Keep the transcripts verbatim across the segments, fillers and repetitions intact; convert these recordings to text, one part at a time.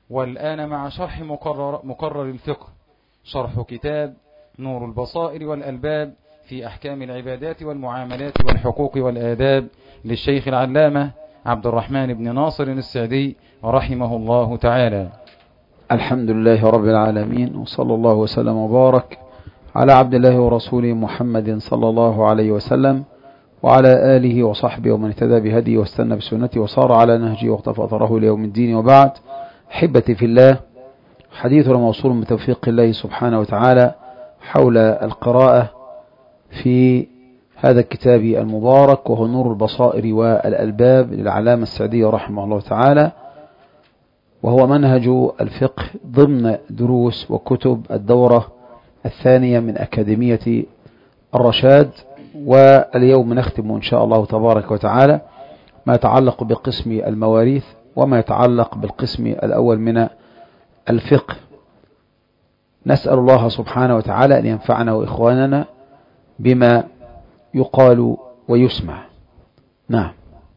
والآن مع شرح مقرر, مقرر الفقه، شرح كتاب نور البصائر والألباب في أحكام العبادات والمعاملات والحقوق والآداب للشيخ العلامة عبد الرحمن بن ناصر السعدي رحمه الله تعالى. الحمد لله رب العالمين، وصلى الله وسلم وبارك على عبد الله ورسوله محمد صلى الله عليه وسلم وعلى آله وصحبه ومن اهتدى بهديه واستنى بسنته وصار على نهجه واقتفى أثره ليوم الدين. وبعد، أحبتي في الله، حديثنا موصول بتوفيق الله سبحانه وتعالى حول القراءة في هذا الكتاب المبارك، وهو نور البصائر والألباب للعلامة السعدي رحمه الله تعالى، وهو منهج الفقه ضمن دروس وكتب الدورة الثانية من أكاديمية الرشاد. واليوم نختم إن شاء الله تبارك وتعالى ما يتعلق بقسم المواريث وما يتعلق بالقسم الأول من الفقه. نسأل الله سبحانه وتعالى أن ينفعنا وإخواننا بما يقال ويسمع. نعم.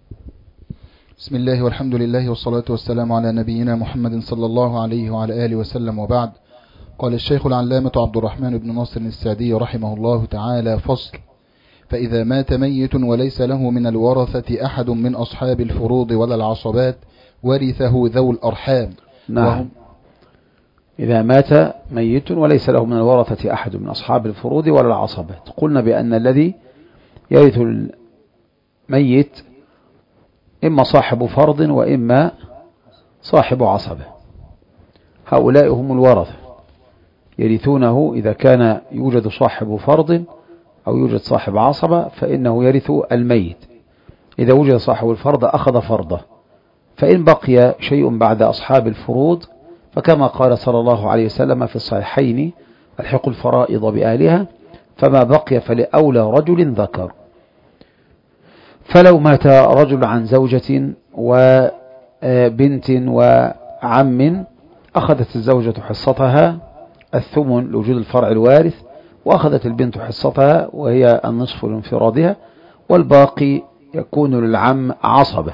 بسم الله والحمد لله والصلاة والسلام على نبينا محمد صلى الله عليه وعلى آله وسلم، وبعد. قال الشيخ العلامة عبد الرحمن بن ناصر السعدي رحمه الله تعالى: فصل: فإذا مات ميت وليس له من الورثة أحد من أصحاب الفروض ولا العصبات ورثه ذو الأرحام. نعم. إذا مات ميت وليس له من الورثة أحد من أصحاب الفروض ولا العصبات، قلنا بأن الذي يرث الميت إما صاحب فرض وإما صاحب عصبة. هؤلاء هم الورثة، يرثونه إذا كان يوجد صاحب فرض أو يوجد صاحب عصبة فإنه يرث الميت. إذا وجد صاحب الفرض أخذ فرضه، فإن بقي شيء بعد أصحاب الفروض فكما قال صلى الله عليه وسلم في الصحيحين: الحقوا الفرائض بأهلها، فما بقي فلأولى رجل ذكر. فلو مات رجل عن زوجة وبنت وعم أخذت الزوجة حصتها الثمن لوجود الفرع الوارث، وأخذت البنت حصتها وهي النصف لانفرادها، والباقي يكون للعم عصبة.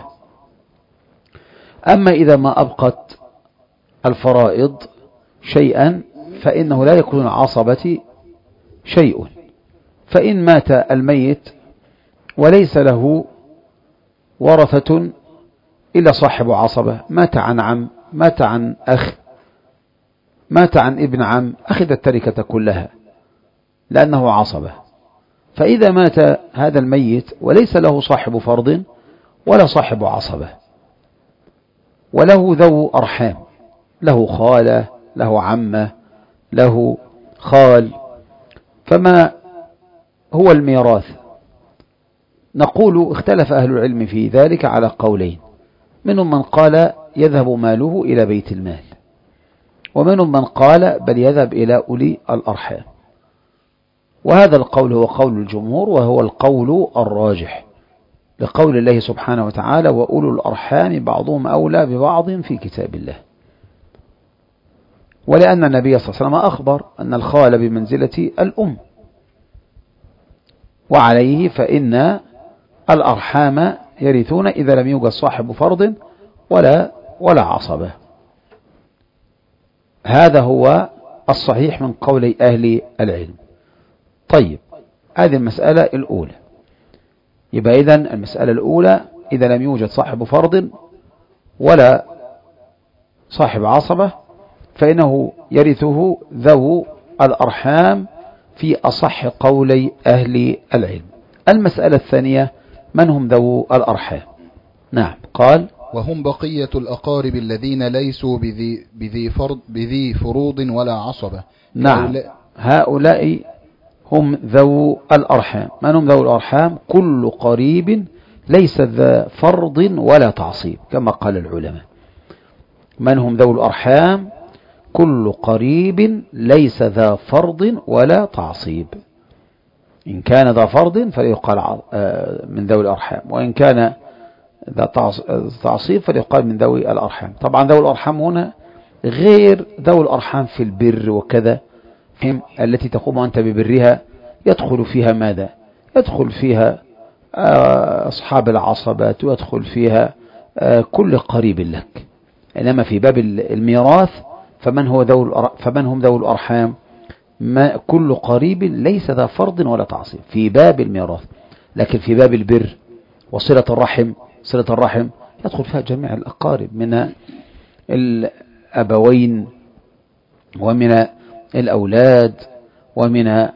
أما إذا ما أبقت الفرائض شيئا فإنه لا يكون العصبة شيء. فإن مات الميت وليس له ورثة إلا صاحب عصبة، مات عن عم، مات عن أخ، مات عن ابن عم، أخذ التركة كلها لأنه عصبة. فإذا مات هذا الميت وليس له صاحب فرض ولا صاحب عصبة، وله ذو أرحام، له خالة، له عمة، له خال، فما هو الميراث؟ نقول اختلف أهل العلم في ذلك على قولين. منهم من قال يذهب ماله إلى بيت المال، ومنهم من قال بل يذهب إلى أولي الأرحام. وهذا القول هو قول الجمهور، وهو القول الراجح لقول الله سبحانه وتعالى: وأولو الأرحام بعضهم أولى ببعض في كتاب الله. ولأن النبي صلى الله عليه وسلم أخبر أن الخال بمنزلة الأم، وعليه فإن الأرحام يرثون إذا لم يوجد صاحب فرض ولا ولا عصبة. هذا هو الصحيح من قول أهل العلم. طيب، هذه المسألة الأولى. يبقى إذن المسألة الأولى: إذا لم يوجد صاحب فرض ولا صاحب عصبة فإنه يرثه ذو الأرحام في أصح قولي أهل العلم. المسألة الثانية: من هم ذو الأرحام؟ نعم، قال: وهم بقية الأقارب الذين ليسوا بذي, بذي, فرض بذي فروض ولا عصبة. نعم، هؤلاء هم ذو الأرحام. من هم ذو الأرحام؟ كل قريب ليس ذا فرض ولا تعصيب، كما قال العلماء. من هم ذو الأرحام؟ كل قريب ليس ذا فرض ولا تعصيب. إن كان ذا فرض فليقال من ذوي الأرحام، وإن كان ذا تعصيب فليقال من ذوي الأرحام. طبعا ذوي الأرحام هنا غير ذوي الأرحام في البر وكذا، هم التي تقوم أنت ببرها يدخل فيها ماذا؟ يدخل فيها أصحاب العصبات، ويدخل فيها كل قريب لك. إنما في باب الميراث فمن هو ذو فمن هم ذو الأرحام؟ ما كل قريب ليس ذا فرض ولا تعصيب في باب الميراث. لكن في باب البر وصلة الرحم، صلة الرحم يدخل فيها جميع الأقارب من الأبوين ومن الأولاد ومن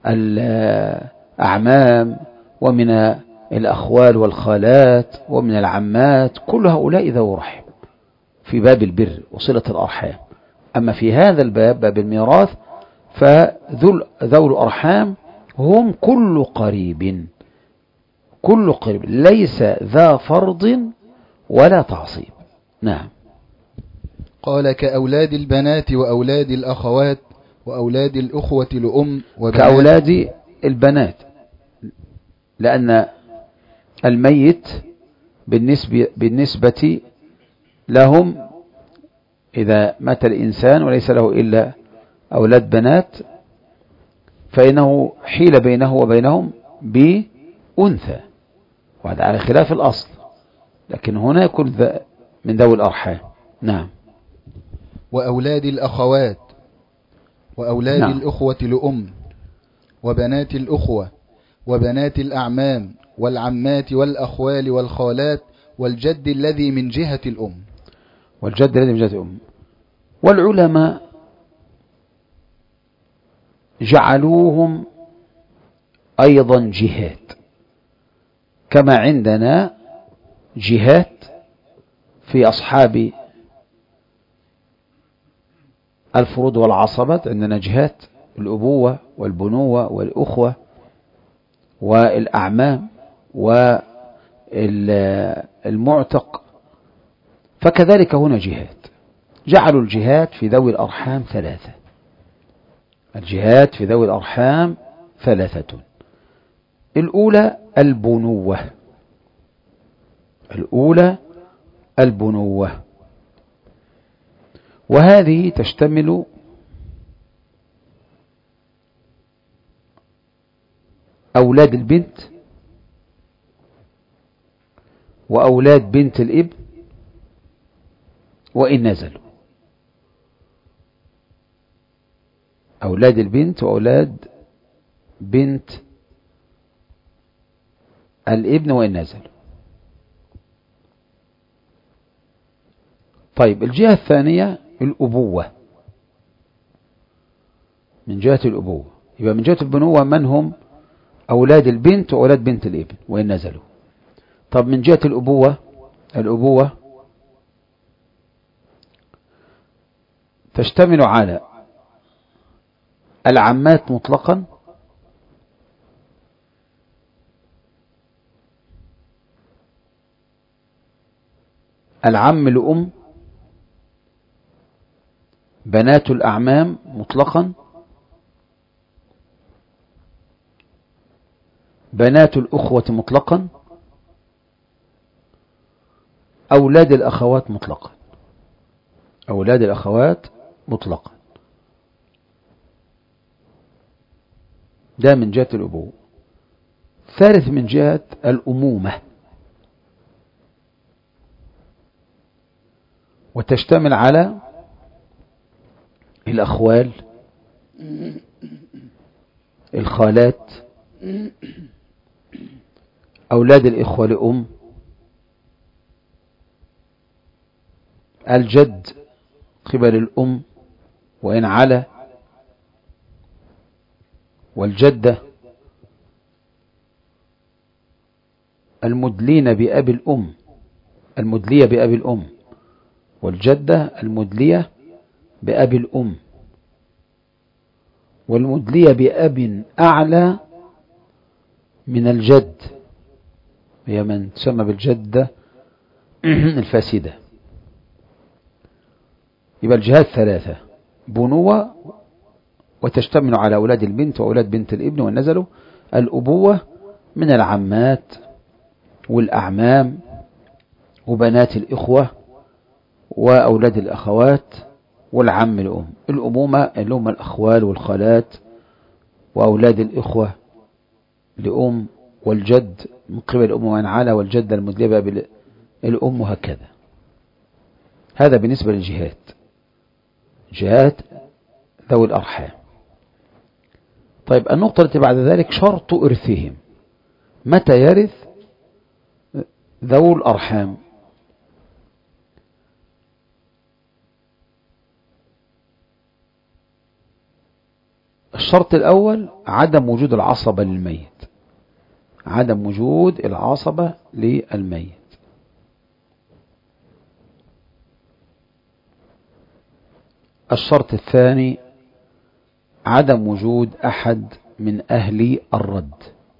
الأعمام ومن الأخوال والخالات ومن العمات، كل هؤلاء ذو رحم في باب البر وصلة الأرحام. أما في هذا الباب باب الميراث فذو الأرحام هم كل قريب، كل قريب ليس ذا فرض ولا تعصيب. نعم. قال كأولاد البنات وأولاد الأخوات وأولاد الأخوة لأم وبنات. كأولاد البنات لأن الميت بالنسبة, بالنسبة لهم إذا مات الإنسان وليس له إلا أولاد بنات فإنه حيل بينه وبينهم بأنثى، وهذا على خلاف الأصل، لكن هنا يكون من ذوي الأرحام. نعم. وأولاد الأخوات وأولاد نعم. الأخوة لأم وبنات الأخوة وبنات الأعمام والعمات والأخوال والخالات والجد الذي من جهة الأم. والجد الذي من جهة الأم. والعلماء جعلوهم أيضا جهات، كما عندنا جهات في أصحاب الفروض والعصبات، عندنا جهات الأبوة والبنوة والأخوة والأعمام والمعتق، فكذلك هنا جهات. جعلوا الجهات في ذوي الأرحام ثلاثة، الجهات في ذوي الأرحام ثلاثة. الأولى البنوة، الأولى البنوة، وهذه تشتمل أولاد البنت وأولاد بنت الابن وإن نزلوا، أولاد البنت وأولاد بنت الابن وإن نزلوا. طيب الجهة الثانية الأبوة، من جهة الأبوة يبقى من جهة البنوة من هم؟ أولاد البنت وأولاد بنت الابن وإن نزلوا. طب من جهة الأبوة، الأبوة تشتمل على العمات مطلقا العم لأم، بنات الأعمام مطلقا، بنات الأخوة مطلقا، أولاد الأخوات مطلقا، أولاد الأخوات مطلقا. ده من جهة الأبوة. ثالث من جهة الأمومة، وتشتمل على الأخوال، الخالات، أولاد الإخوة لأم، الجد قبل الأم وإن على، والجدة المدلين بأبي الأم، المدلية بأبي الأم، والجدة المدلية بأبي الأم، والمدلية بأب أعلى من الجد، هي من تسمى بالجدة الفاسدة. يبقى الجهات ثلاثة، بنوة وتشتمل على أولاد البنت وأولاد بنت الابن والنزل، الأبوة من العمات والأعمام وبنات الإخوة وأولاد الأخوات والعم الأم. الأمومة اللي هم الأخوال والخالات وأولاد الإخوة لأم، والجد من قبل الأم وإن علا، والجدة المدلبة بالأم، وهكذا. هذا بالنسبة للجهات، جهات ذوي الأرحام. طيب النقطة التي بعد ذلك شرط إرثهم، متى يرث ذوي الأرحام؟ الشرط الأول عدم وجود العصبة للميت، عدم وجود العصبة للميت. الشرط الثاني عدم وجود أحد من أهل الرد،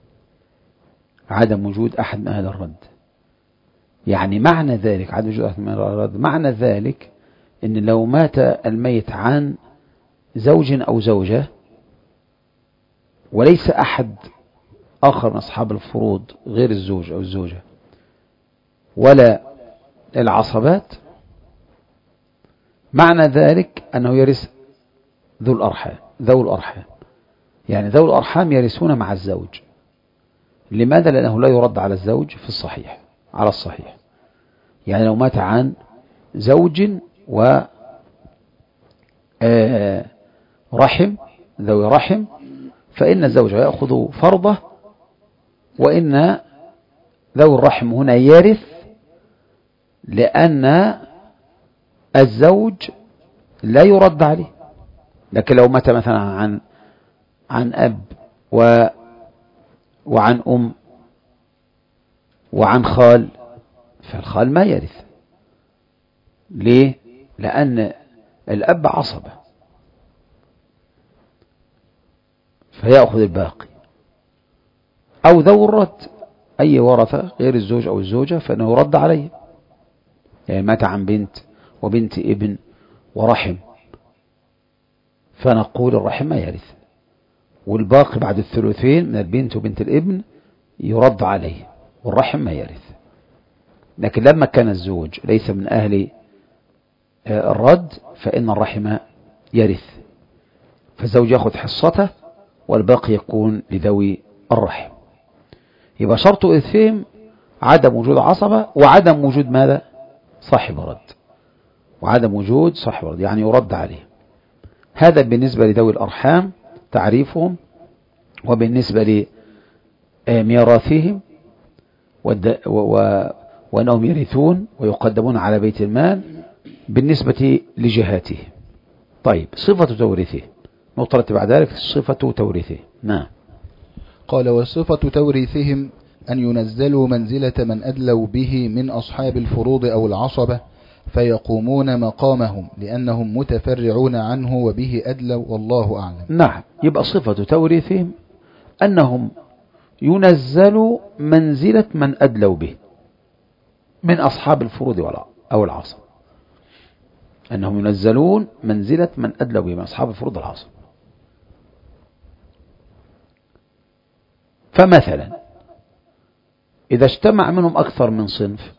عدم وجود أحد من أهل الرد. يعني معنى ذلك عدم وجود أحد من أهل الرد، معنى ذلك إن لو مات الميت عن زوج أو زوجة وليس أحد آخر من أصحاب الفروض غير الزوج أو الزوجة ولا العصبات، معنى ذلك أنه يرث ذو الأرحام، ذو الأرحام. يعني ذو الأرحام يرثون مع الزوج. لماذا؟ لأنه لا يرد على الزوج في الصحيح، على الصحيح. يعني لو مات عن زوج و رحم، ذوي رحم، فإن الزوج يأخذ فرضه، وإن ذوي الرحم هنا يرث، لأن الزوج لا يرد عليه. لكن لو مات مثلا عن عن أب و وعن أم وعن خال، فالخال ما يرث. ليه؟ لأن الأب عصبة فيأخذ الباقي. أو ذو الرد، أي ورثة غير الزوج أو الزوجة فإنه يرد عليه. يعني مات عن بنت وبنت ابن ورحم، فنقول الرحم ما يرث، والباقي بعد الثلثين من البنت وبنت الابن يرد عليه، والرحم ما يرث. لكن لما كان الزوج ليس من أهل الرد فإن الرحم يرث، فالزوج يأخذ حصته والباقي يكون لذوي الرحم. يبقى شرط إرثهم عدم وجود عصبة وعدم وجود ماذا؟ صاحب رد، وعدم وجود صاحب رد، يعني يرد عليه. هذا بالنسبة لذوي الأرحام تعريفهم. وبالنسبة لميراثهم وأنهم يرثون ويقدمون على بيت المال بالنسبة لجهاتهم. طيب صفة تورثه، نقطة بعد ذلك صفة تورثه. نعم. قال وصفة تورثهم أن ينزلوا منزلة من أدلوا به من أصحاب الفروض أو العصبة فيقومون مقامهم لأنهم متفرعون عنه وبه أدلوا، والله أعلم. نعم. يبقى صفة تورثهم أنهم ينزلوا منزلة من أدلوا به من أصحاب الفروض أو العصبة، أنهم ينزلون منزلة من أدلوا به من أصحاب الفروض والعصبة. فمثلا إذا اجتمع منهم أكثر من صنف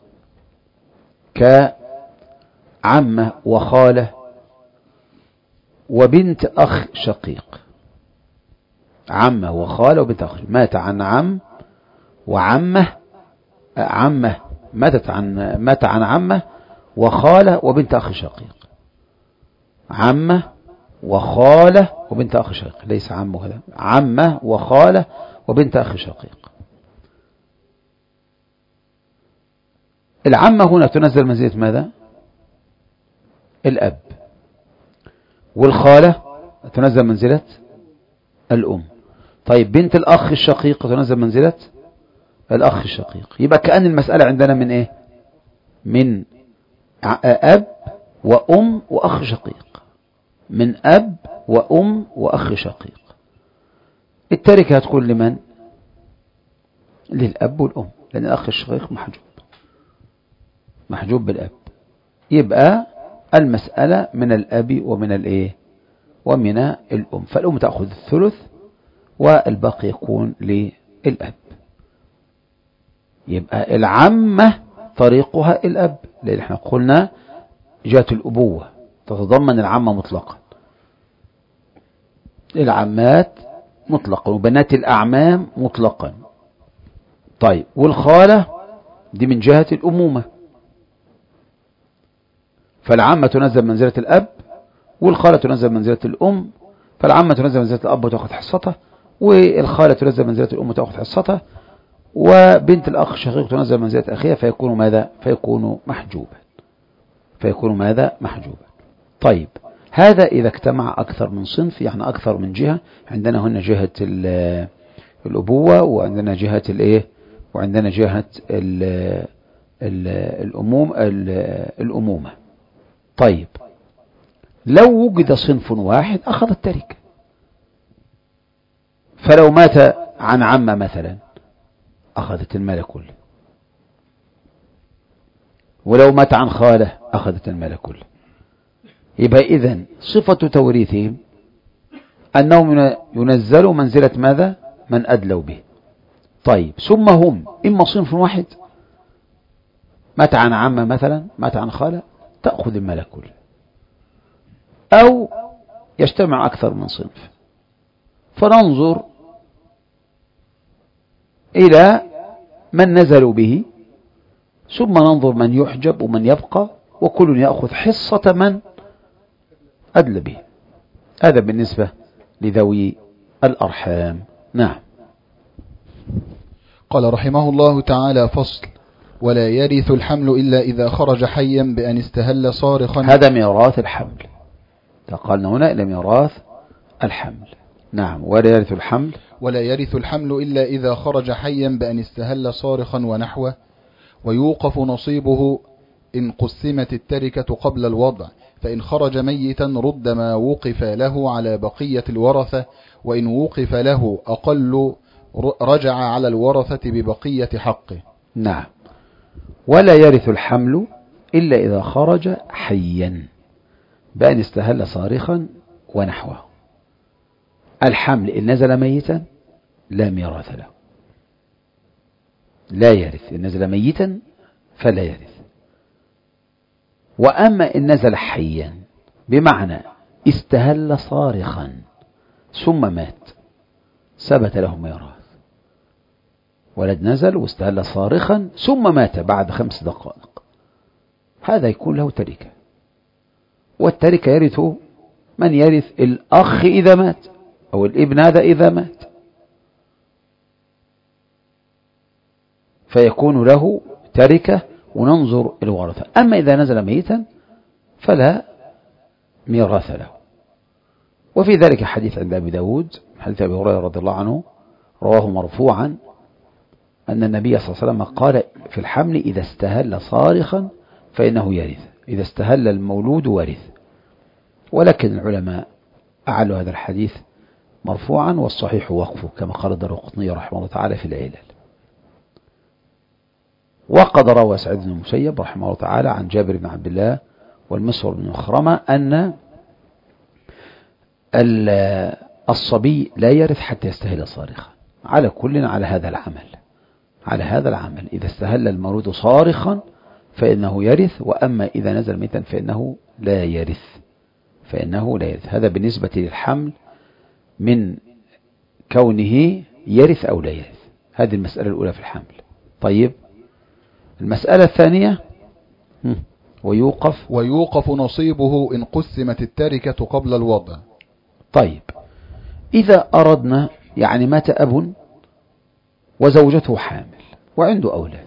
كعمة وخالة وبنت أخ شقيق، عمة وخالة وبنت أخ، مات عن عم وعمة، عمة ماتت عن مات عن عمة وخالة وبنت أخ شقيق، عمة وخالة وبنت أخ شقيق، ليس عم وخالة، عمة وخالة وبنت أخ شقيق. العمة هنا تنزل منزلة ماذا؟ الأب، والخالة تنزل منزلة الأم. طيب بنت الأخ الشقيق تنزل منزلة الأخ الشقيق. يبقى كأن المسألة عندنا من إيه؟ من أب وأم وأخ شقيق، من أب وأم وأخ شقيق. التركة هتكون لمن؟ للأب والأم، لأن الأخ الشقيق محجوب، محجوب بالأب. يبقى المسألة من الأب ومن الإيه؟ ومن الأم. فالأم تأخذ الثلث والباقي يكون للأب. يبقى العمة طريقها الأب، لأن احنا قلنا جاءت الأبوة تتضمن العمة مطلقا، العمات مطلقا وبنات الأعمام مطلقا. طيب والخالة دي من جهة الأمومة، فالعمة تنزل منزلة الأب، والخالة تنزل منزلة الأم، فالعمة تنزل منزلة الأب وتأخذ حصتها، والخالة تنزل منزلة الأم وتأخذ حصتها، وبنت الأخ الشقيق تنزل منزلة أخيها، فيكون ماذا؟ فيكون محجوبا. فيكون ماذا؟ محجوبا. طيب، هذا إذا اجتمع أكثر من صنف، يعني أكثر من جهة. عندنا هنا جهة الأبوة، وعندنا جهة الإيه، وعندنا جهة الأموم الأمومة. طيب، لو وجد صنف واحد أخذ التركة، فلو مات عن عمة مثلا أخذت المال كله، ولو مات عن خالة أخذت المال كله. يبقى إذن صفة توريثهم أنهم ينزلوا منزلة ماذا؟ من أدلوا به. طيب، ثم هم إما صنف واحد، مات عن عمة مثلا، مات عن خالة، تأخذ المال كله، أو يجتمع أكثر من صنف، فننظر إلى من نزلوا به، ثم ننظر من يحجب ومن يبقى، وكل يأخذ حصة من أدل به. هذا بالنسبة لذوي الأرحام. نعم. قال رحمه الله تعالى: فصل: ولا يرث الحمل إلا إذا خرج حيا بأن استهل صارخا. هذا ميراث الحمل، قالنا هنا إلى ميراث الحمل. نعم. ولا يرث الحمل ولا يرث الحمل إلا إذا خرج حيا بأن استهل صارخا ونحوه، ويوقف نصيبه إن قسمت التركة قبل الوضع، فإن خرج ميتا رد ما وقف له على بقية الورثة، وإن وقف له أقل رجع على الورثة ببقية حقه. نعم. ولا يرث الحمل إلا إذا خرج حيا بأن استهل صارخا ونحوه. الحمل إن نزل ميتا لا ميراث له، لا يرث. إن نزل ميتا فلا يرث. وأما إن نزل حيا بمعنى استهل صارخا ثم مات، ثبت له ميراث. ولد نزل واستهل صارخا ثم مات بعد خمس دقائق، هذا يكون له تركة. والتركة يرث من يرث الأخ إذا مات، أو الابن هذا إذا مات، فيكون له تركة وننظر الورثة. أما إذا نزل ميتا فلا ميراث له. وفي ذلك حديث عند أبي داود، حديث أبي هريرة رضي الله عنه، رواه مرفوعا أن النبي صلى الله عليه وسلم قال في الحمل: إذا استهل صارخا فإنه يرث، إذا استهل المولود ورث. ولكن العلماء أعلوا هذا الحديث مرفوعا، والصحيح وقفه كما قال الدارقطني رحمه الله تعالى في العلل. وقد روى سعيد بن المسيب رحمه الله تعالى عن جابر بن عبد الله والمسور بن مخرمة أن الصبي لا يرث حتى يستهل صارخا، على كل على هذا العمل، على هذا العمل. إذا استهل المولود صارخا فإنه يرث، وأما إذا نزل ميتا فإنه لا يرث، فإنه لا يرث. هذا بالنسبة للحمل من كونه يرث أو لا يرث. هذه المسألة الأولى في الحمل. طيب، المسألة الثانية: ويوقف ويوقف نصيبه إن قسمت التركة قبل الوضع. طيب، إذا أردنا، يعني مات أب وزوجته حامل وعنده أولاد،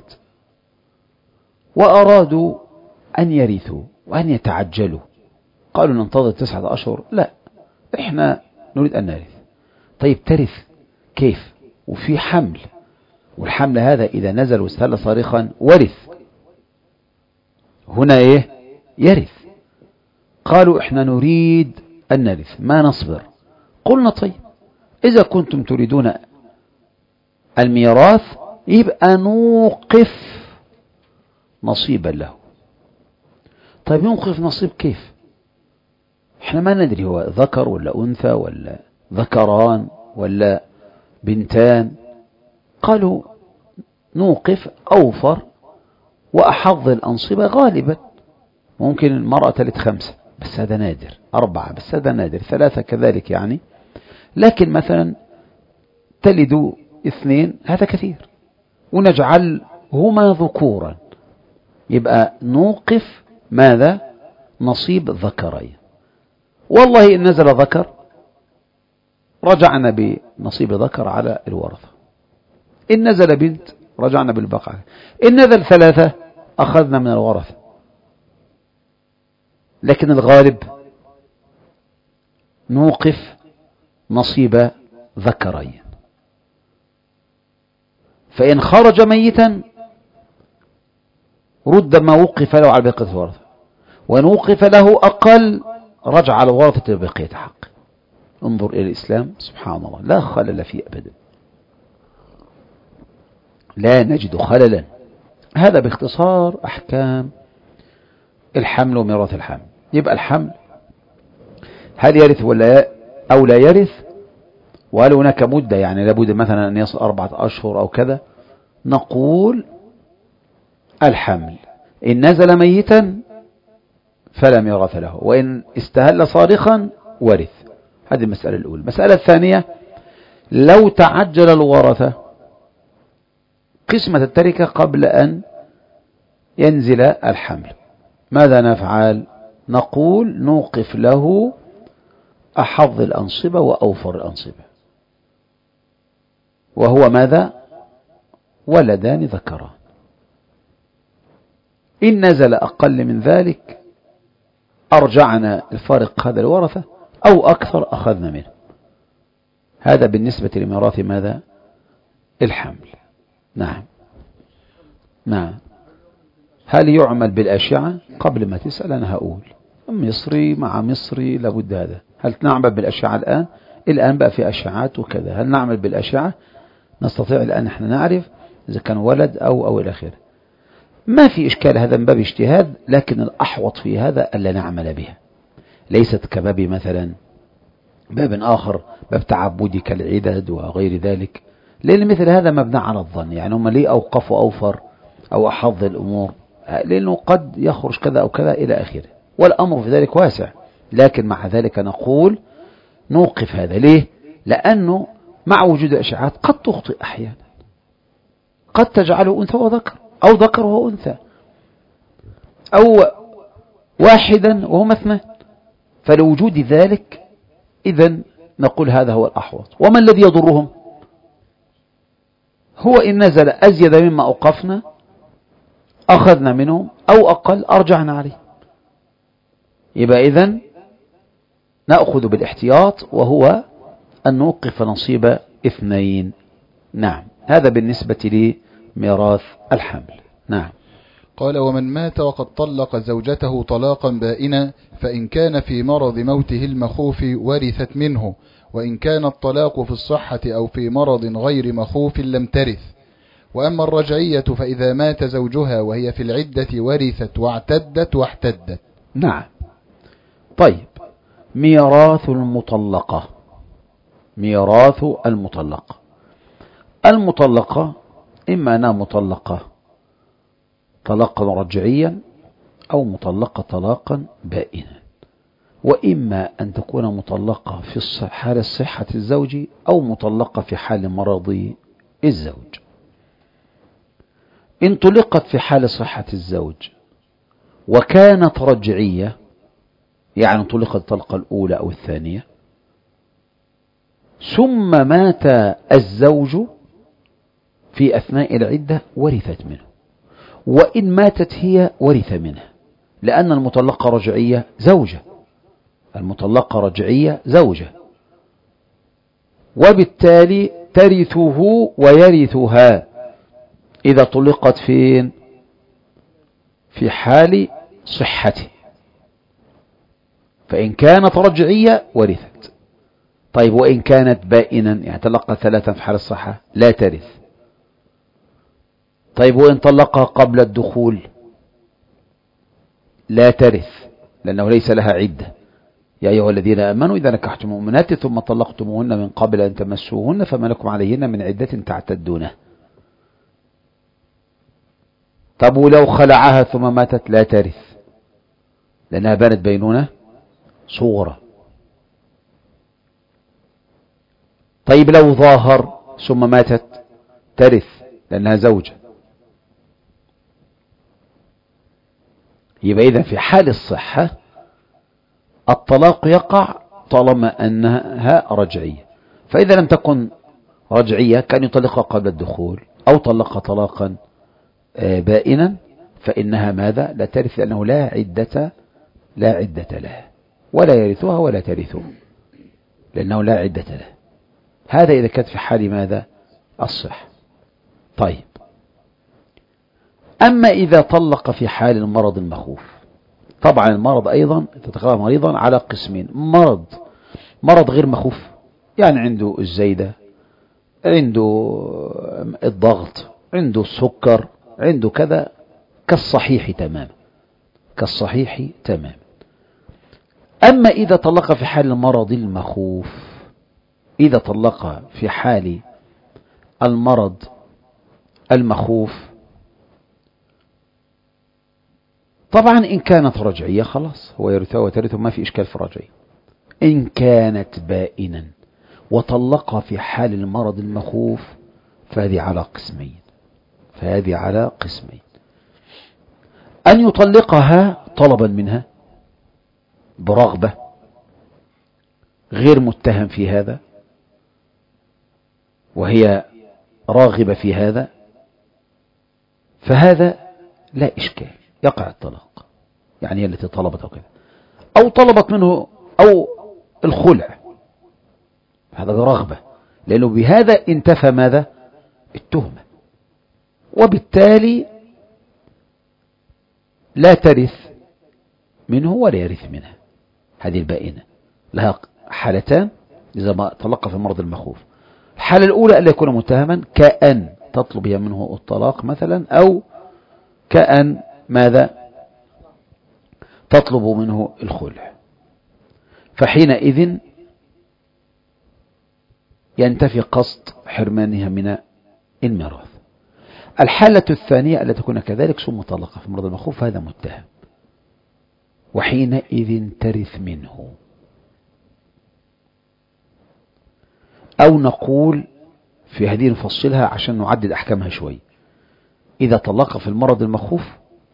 وأرادوا أن يرثوا وأن يتعجلوا، قالوا ننتظر تسعة أشهر، لا، إحنا نريد أن نرث. طيب، ترث كيف وفي حمل؟ والحمل هذا إذا نزل واستهل صارخا ورث، هنا إيه؟ يرث. قالوا إحنا نريد أن نرث، ما نصبر. قلنا طيب، إذا كنتم تريدون الميراث يبقى نوقف نصيبا له. طيب، نوقف نصيب كيف؟ إحنا ما ندري هو ذكر ولا أنثى ولا ذكران ولا بنتان. قالوا نوقف أوفر وأحظ الأنصبة غالبا. ممكن المرأة تلد خمسة بس هذا نادر، أربعة بس هذا نادر، ثلاثة كذلك يعني، لكن مثلا تلد اثنين هذا كثير، ونجعلهما ذكورا، يبقى نوقف ماذا؟ نصيب ذكرين. والله إن نزل ذكر رجعنا بنصيب ذكر على الورثة، إن نزل بنت رجعنا بالبقعة، إن نزل ثلاثة أخذنا من الورثة. لكن الغالب نوقف نصيب ذكرين، فإن خرج ميتا رد ما وقف له على بقية الورثة، وإن وقف له أقل رجع على الورثة ببقية حق. انظر إلى الإسلام سبحان الله، لا خلل فيه أبدا، لا نجد خللا. هذا باختصار أحكام الحمل وميراث الحمل. يبقى الحمل هل يرث ولا أو لا يرث، وهل هناك مدة يعني لابد مثلا أن يصل أربعة أشهر أو كذا؟ نقول الحمل إن نزل ميتا فلا ميراث له، وإن استهل صارخا ورث. هذه المسألة الأولى. المسألة الثانية، لو تعجل الورثة قسمة التركة قبل أن ينزل الحمل ماذا نفعل؟ نقول نوقف له أحظ الأنصبة وأوفر الأنصبة، وهو ماذا؟ ولدان ذكران. إن نزل أقل من ذلك أرجعنا الفارق هذا الورثة، أو أكثر أخذنا منه. هذا بالنسبة لميراث ماذا؟ الحمل. نعم نعم. هل يعمل بالأشعة؟ قبل ما تسأل أنا هقول مصري مع مصري لابد هذا. هل نعمل بالأشعة الآن؟ الآن بقى في أشعات وكذا. هل نعمل بالأشعة؟ نستطيع الآن نحن نعرف إذا كان ولد أو أو إلى آخره. ما في إشكال، هذا من باب اجتهاد، لكن الأحوط في هذا ألا نعمل بها. ليست كباب مثلا باب آخر باب تعبدي كالعدد وغير ذلك، لأن مثل هذا مبنى على الظن. يعني هم ليه أوقفوا أوفر أو أحظ الأمور؟ لأنه قد يخرج كذا أو كذا إلى آخره، والأمر في ذلك واسع. لكن مع ذلك نقول نوقف هذا. ليه؟ لأنه مع وجود الأشعات قد تخطئ أحيانا، قد تجعله أنثى وذكر، أو ذكر وهو أنثى، أو واحدا وهو اثنان. فلوجود ذلك إذن نقول هذا هو الأحوط. وما الذي يضرهم؟ هو إن نزل أزيد مما أوقفنا أخذنا منهم، أو أقل أرجعنا عليه. يبقى إذن نأخذ بالاحتياط، وهو أن نوقف نصيب اثنين. نعم. هذا بالنسبة لميراث الحمل. نعم. قال: ومن مات وقد طلق زوجته طلاقا بائنا، فإن كان في مرض موته المخوف ورثت منه، وإن كان الطلاق في الصحة أو في مرض غير مخوف لم ترث. وأما الرجعية فإذا مات زوجها وهي في العدة ورثت واعتدت واحتدت. نعم. طيب، ميراث المطلقة. ميراث المطلقة المطلقة إما أنها مطلقة طلاقا رجعيا، أو مطلقة طلاقا بائنا، وإما أن تكون مطلقة في حال صحة الزوج، أو مطلقة في حال مرض الزوج. إن طلقت في حال صحة الزوج وكانت رجعية، يعني طلقت الطلقة الأولى أو الثانية، ثم مات الزوج في أثناء العدة ورثت منه، وإن ماتت هي ورث منها، لأن المطلقة رجعية زوجة، المطلقة رجعية زوجة، وبالتالي ترثه ويرثها إذا طلقت فين؟ في حال صحته. فإن كانت رجعية ورثت. طيب، وإن كانت بائنا يعني طلقت ثلاثا في حال الصحة لا ترث. طيب، وإن طلقها قبل الدخول لا ترث، لأنه ليس لها عدة. يا أيها الذين آمنوا إذا نكحتم مؤمنات ثم طلقتموهن من قبل أن تمسوهن فما لكم عليهن من عدة تعتدونه. طب ولو خلعها ثم ماتت لا ترث، لأنها بانت بينونة صغرى. طيب، لو ظاهر ثم ماتت ترث، لأنها زوجة. يبقى إذن في حال الصحة الطلاق يقع طالما أنها رجعية. فإذا لم تكن رجعية كان يطلقها قبل الدخول أو طلقها طلاقا بائنا فإنها ماذا؟ لا ترث، لأنه لا عدة لا عدة لها، ولا يرثها ولا ترثه لأنه لا عدة له. هذا إذا كانت في حال ماذا؟ الصح. طيب، أما إذا طلق في حال المرض المخوف، طبعا المرض أيضا تتقرر مريضا على قسمين: مرض مرض غير مخوف، يعني عنده الزايدة، عنده الضغط، عنده السكر، عنده كذا، كالصحيح تماما كالصحيح تماما. أما إذا طلق في حال المرض المخوف، إذا طلق في حال المرض المخوف طبعا إن كانت رجعية خلاص هو يرثها وترثه، ما في إشكال في الرجعية. إن كانت بائنا وطلقها في حال المرض المخوف فهذه على قسمين فهذه على قسمين أن يطلقها طلبا منها برغبة غير متهم في هذا وهي راغبة في هذا، فهذا لا إشكال، يقع الطلاق، يعني هي التي طلبت أو كذا، أو طلبت منه أو الخلع، هذا برغبة، لأنه بهذا انتفى ماذا؟ التهمة، وبالتالي لا ترث منه ولا يرث منها. هذه البائنة لها حالتان إذا ما طلق في المرض المخوف: الحالة الأولى أن يكون متهما كأن تطلب منه الطلاق مثلا، أو كأن ماذا؟ تطلب منه الخلع، فحينئذ ينتفي قصد حرمانها من الميراث. الحالة الثانية ألا تكون كذلك ثم طلقها في مرض المخوف، هذا متهم، وحينئذ ترث منه. أو نقول في هذه نفصلها عشان نعدد أحكامها شوي: إذا طلق في المرض المخوف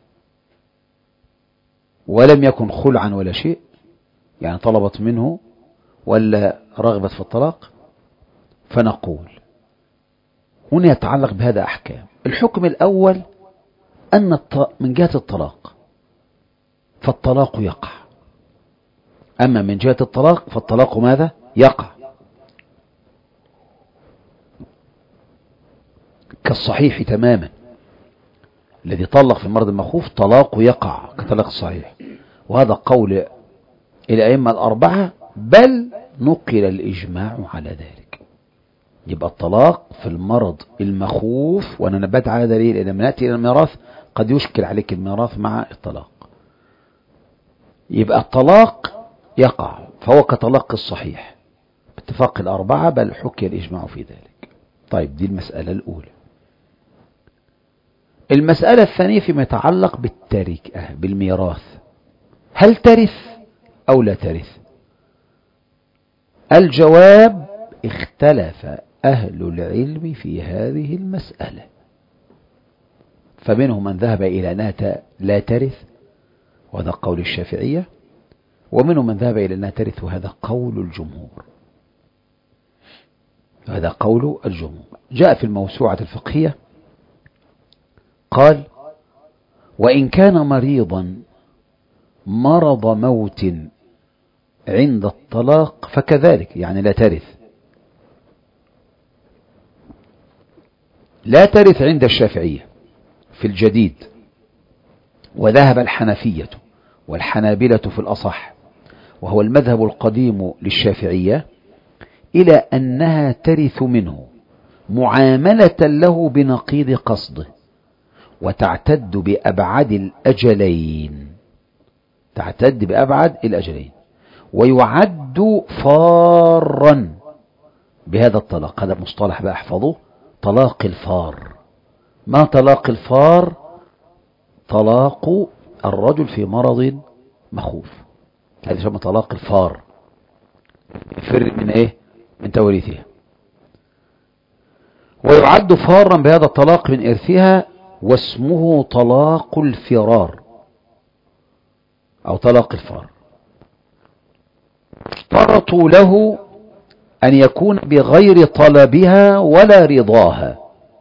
ولم يكن خلعا ولا شيء، يعني طلبت منه ولا رغبت في الطلاق، فنقول هنا يتعلق بهذا أحكام. الحكم الأول أن من جهة الطلاق فالطلاق يقع، أما من جهة الطلاق فالطلاق ماذا؟ يقع كالصحيح تماما. الذي طلق في المرض المخوف طلاق يقع كطلاق الصحيح، وهذا قول الأئمة الأربعة، بل نقل الإجماع على ذلك. يبقى الطلاق في المرض المخوف، وأنا نبات على دليل إذا ما نأتي إلى الميراث قد يشكل عليك الميراث مع الطلاق، يبقى الطلاق يقع فهو كطلاق الصحيح باتفاق الأربعة، بل حكي الإجماع في ذلك. طيب، دي المسألة الأولى. المسألة الثانية فيما يتعلق بالتركة بالميراث: هل ترث أو لا ترث؟ الجواب: اختلف أهل العلم في هذه المسألة، فمنهم من ذهب إلى أنها لا ترث وهذا قول الشافعية، ومنهم من ذهب إلى أنها ترث وهذا قول الجمهور هذا قول الجمهور. جاء في الموسوعة الفقهية قال: وإن كان مريضا مرض موت عند الطلاق فكذلك، يعني لا ترث لا ترث عند الشافعية في الجديد، وذهب الحنفية والحنابلة في الأصح وهو المذهب القديم للشافعية إلى أنها ترث منه معاملة له بنقيض قصده، وتعتد بأبعد الأجلين تعتد بأبعد الأجلين ويعد فارا بهذا الطلاق. هذا مصطلح بقى احفظوه: طلاق الفار. ما طلاق الفار؟ طلاق الرجل في مرض مخوف، هذا يسمى طلاق الفار، يفر من ايه؟ من توريثها، ويعد فارا بهذا الطلاق من إرثها، واسمه طلاق الفرار أو طلاق الفار. اشترطوا له أن يكون بغير طلبها ولا رضاها،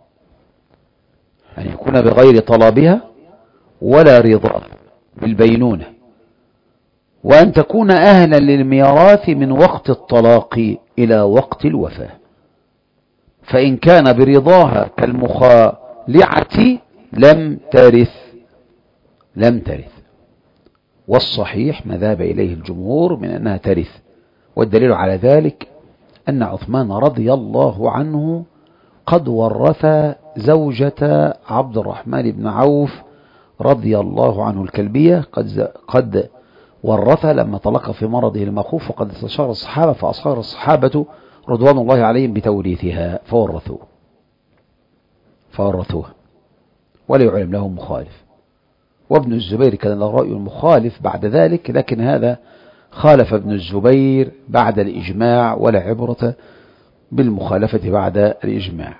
أن يكون بغير طلبها ولا رضاها بالبينونة، وأن تكون أهلا للميراث من وقت الطلاق إلى وقت الوفاة، فإن كان برضاها كالمخالعة لم ترث لم ترث والصحيح ما ذهب إليه الجمهور من أنها ترث، والدليل على ذلك أن عثمان رضي الله عنه قد ورث زوجة عبد الرحمن بن عوف رضي الله عنه الكلبية، قد قد ورث لما طلق في مرضه المخوف، وقد استشار الصحابة فأصار الصحابة رضوان الله عليهم بتوريثها فورثوه فورثوها ولا يعلم لهم مخالف. وابن الزبير كان له رأي مخالف بعد ذلك، لكن هذا خالف ابن الزبير بعد الإجماع، ولا عبرة بالمخالفة بعد الإجماع.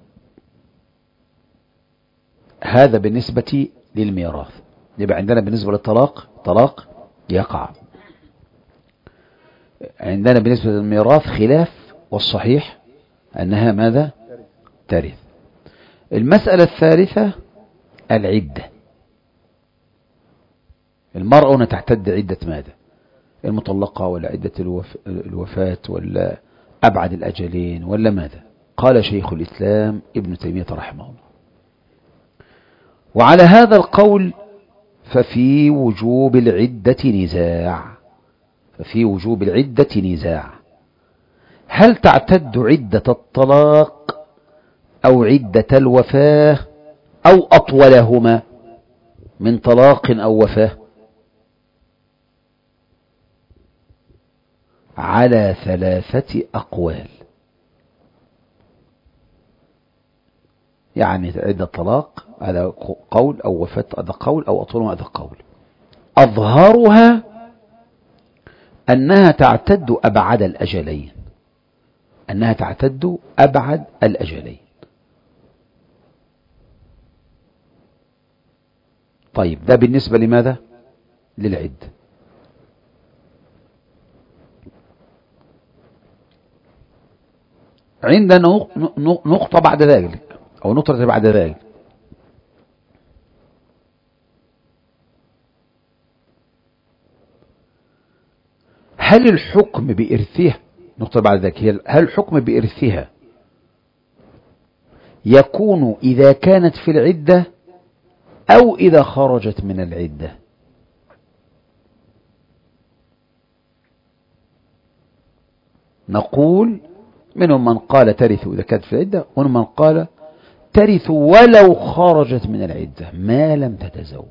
هذا بالنسبة للميراث. يبقى عندنا بالنسبة للطلاق طلاق يقع، عندنا بالنسبة للميراث خلاف، والصحيح أنها ماذا؟ ترث. المسألة الثالثة العدة. المرأة هنا تعتد عدة ماذا؟ المطلقة ولا عدة الوف... الوفاة ولا أبعد الأجلين ولا ماذا؟ قال شيخ الإسلام ابن تيمية رحمه الله: وعلى هذا القول ففي وجوب العدة نزاع ففي وجوب العدة نزاع هل تعتد عدة الطلاق أو عدة الوفاة أو أطولهما من طلاق أو وفاة؟ على ثلاثة أقوال. يعني عدة طلاق هذا قول، أو وفاة هذا قول، أو أطولهما هذا قول. أظهرها أنها تعتد أبعد الأجلين أنها تعتد أبعد الأجلين. طيب ده بالنسبة لماذا؟ للعدة. عندنا نقطة بعد ذلك أو نقطة بعد ذلك. هل الحكم بإرثها نقطة بعد ذلك هي هل الحكم بإرثها يكون إذا كانت في العدة أو إذا خرجت من العدة؟ نقول منهم من قال ترث إذا كانت في العدة، ومنهم من قال ترث ولو خرجت من العدة ما لم تتزوج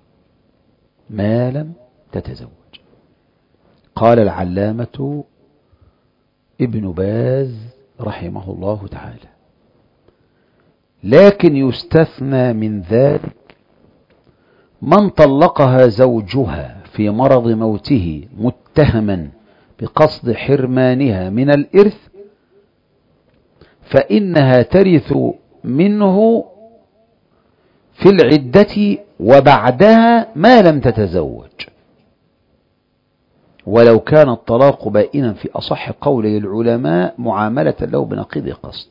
ما لم تتزوج. قال العلامة ابن باز رحمه الله تعالى: لكن يستثنى من ذلك من طلقها زوجها في مرض موته متهما بقصد حرمانها من الإرث، فإنها ترث منه في العدة وبعدها ما لم تتزوج، ولو كان الطلاق بائنا في أصح قولي العلماء معاملة له بنقيض قصد.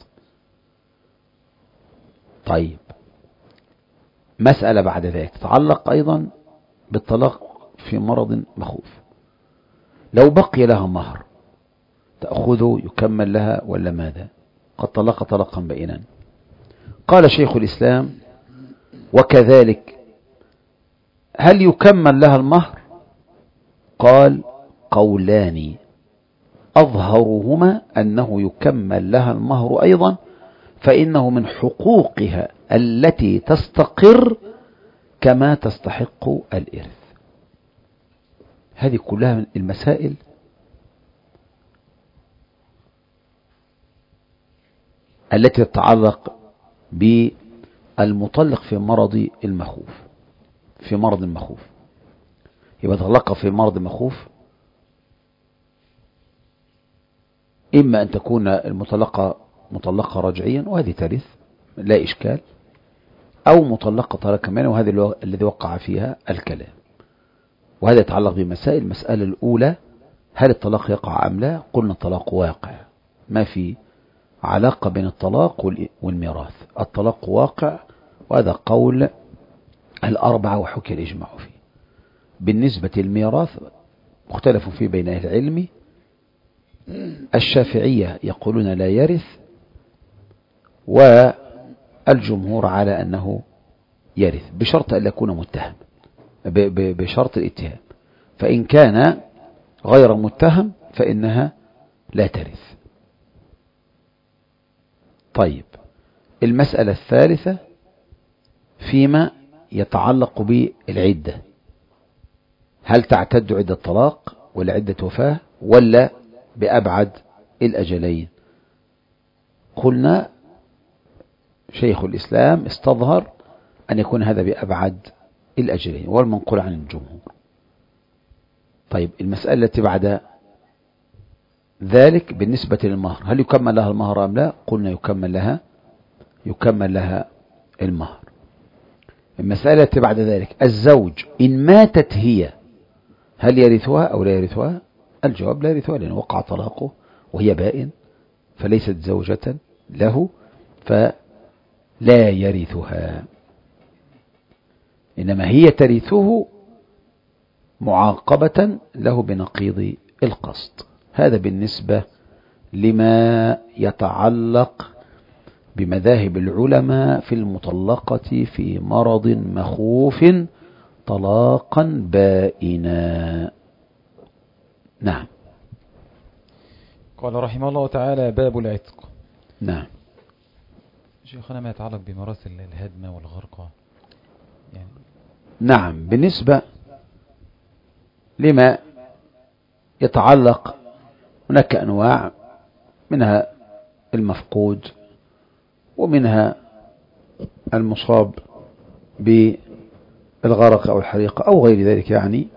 طيب مسألة بعد ذلك تتعلق أيضا بالطلاق في مرض مخوف. لو بقي لها مهر تأخذه يكمل لها ولا ماذا؟ قد طلق طلقا بائنا. قال شيخ الإسلام: وكذلك هل يكمل لها المهر؟ قال: قولان أظهرهما أنه يكمل لها المهر أيضا، فإنه من حقوقها التي تستقر كما تستحق الإرث. هذه كلها من المسائل التي تتعلق بالمطلق في مرض المخوف في مرض المخوف يبقى تطلق في مرض المخوف، إما أن تكون المطلقة مطلقة رجعيا وهذه ترث لا إشكال، أو مطلقة طلاقا بائنا وهذا الذي وقع فيها الكلام. وهذا يتعلق بمسائل. المسألة الأولى: هل الطلاق يقع أم لا؟ قلنا الطلاق واقع، ما في علاقة بين الطلاق والميراث، الطلاق واقع، وهذا قول الأربعة وحكي الإجماع فيه. بالنسبة للميراث مختلف فيه بين أهل العلم، الشافعية يقولون لا يرث، والجمهور على أنه يرث بشرط أن يكون متهم، بشرط الاتهام، فإن كان غير متهم فإنها لا ترث. طيب، المسألة الثالثة فيما يتعلق بالعدة، هل تعتد عدة طلاق ولا عدة وفاة ولا بأبعد الأجلين؟ قلنا شيخ الإسلام استظهر أن يكون هذا بأبعد الأجلين والمنقول عن الجمهور. طيب، المسألة التي بعد ذلك بالنسبة للمهر، هل يكمل لها المهر أم لا؟ قلنا يكمل لها يكمل لها المهر. المسألة التي بعد ذلك الزوج إن ماتت هي، هل يرثها أو لا يرثها؟ الجواب لا يرثها، لأنه وقع طلاقه وهي بائن فليست زوجة له فلا يرثها، إنما هي ترثه معاقبة له بنقيض القسط. هذا بالنسبة لما يتعلق بمذاهب العلماء في المطلقة في مرض مخوف طلاقا بائنا. نعم. قال رحمه الله تعالى: باب العتق. نعم. شيخنا، ما يتعلق بميراث الهدم والغرق يعني. نعم، بالنسبة لما يتعلق هناك أنواع، منها المفقود ومنها المصاب بالغرق أو الحريقة أو غير ذلك. يعني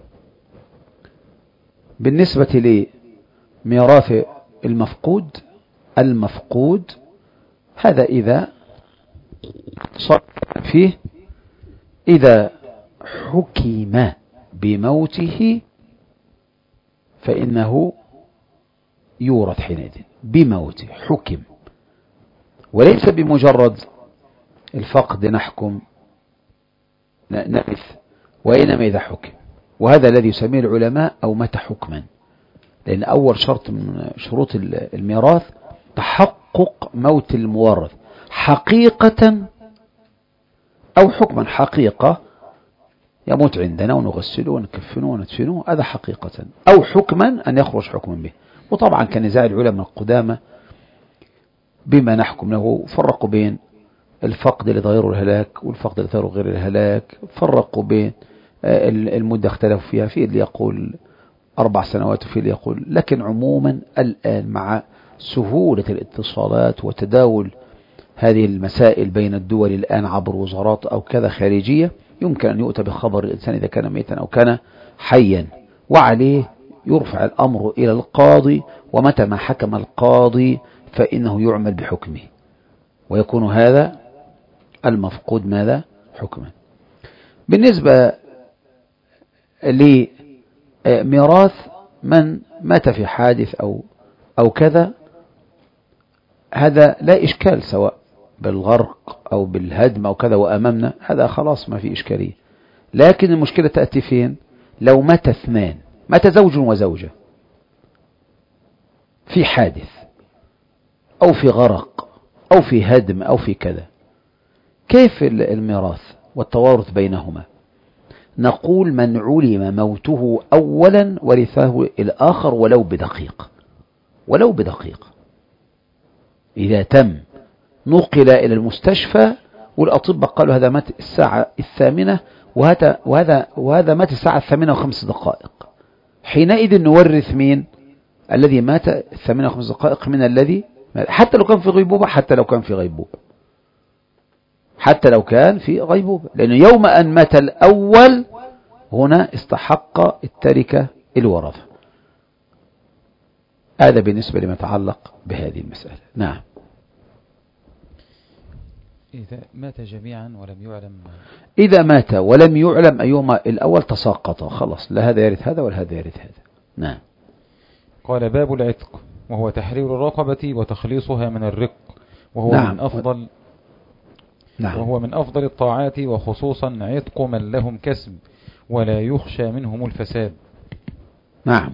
بالنسبة لميراث المفقود، المفقود هذا إذا صار فيه، إذا حكم بموته فإنه يورث حينئذ، بموته حكم، وليس بمجرد الفقد نحكم نرث، وإنما إذا حكم، وهذا الذي يسميه العلماء أو مات حكما، لأن أول شرط من شروط الميراث تحقق موت المورث حقيقة أو حكما. حقيقة يموت عندنا ونغسله ونكفنه وندفنه، هذا حقيقة، أو حكما أن يخرج حكما به. وطبعا كان نزاع العلماء القدامى بما نحكم له، فرقوا بين الفقد لظاهر الهلاك والفقد لظاهر غير الهلاك، فرقوا بين المدة اختلفوا فيها، في اللي يقول أربع سنوات وفي اللي يقول، لكن عموما الآن مع سهولة الاتصالات وتداول هذه المسائل بين الدول الآن عبر وزارات أو كذا خارجية، يمكن أن يؤتى بخبر الإنسان إذا كان ميتا أو كان حيا، وعليه يرفع الأمر إلى القاضي، ومتى ما حكم القاضي فإنه يعمل بحكمه، ويكون هذا المفقود ماذا؟ حكما. بالنسبة لميراث من مات في حادث أو أو كذا، هذا لا إشكال، سواء بالغرق أو بالهدم أو كذا، وأمامنا هذا خلاص ما في إشكالية. لكن المشكلة تأتي فين؟ لو مات اثنان، مات زوج وزوجة في حادث أو في غرق أو في هدم أو في كذا، كيف الميراث والتوارث بينهما؟ نقول من علم موته أولا ورثه الآخر ولو بدقيق، ولو بدقيق. إذا تم نقل إلى المستشفى والأطباء قالوا هذا مات الساعة الثامنة وهذا, وهذا, وهذا مات الساعة الثامنة وخمس دقائق، حينئذ نورث مين؟ الذي مات الثامنة وخمس دقائق من الذي حتى لو كان في غيبوبة، حتى لو كان في غيبوبة حتى لو كان في غيبوبة لأنه يوم أن مات الأول هنا استحق التركة الورثة. هذا بالنسبة لما يتعلق بهذه المسألة. نعم. إذا مات جميعا ولم يعلم، إذا مات ولم يعلم أيهما الأول تساقط خلاص، لا هذا يرث هذا ولا هذا يرث هذا. نعم. قال باب العتق، وهو تحرير الرقبة وتخليصها من الرق، وهو نعم. من أفضل نعم. وهو من أفضل الطاعات، وخصوصا عتق من لهم كسب ولا يخشى منهم الفساد. نعم.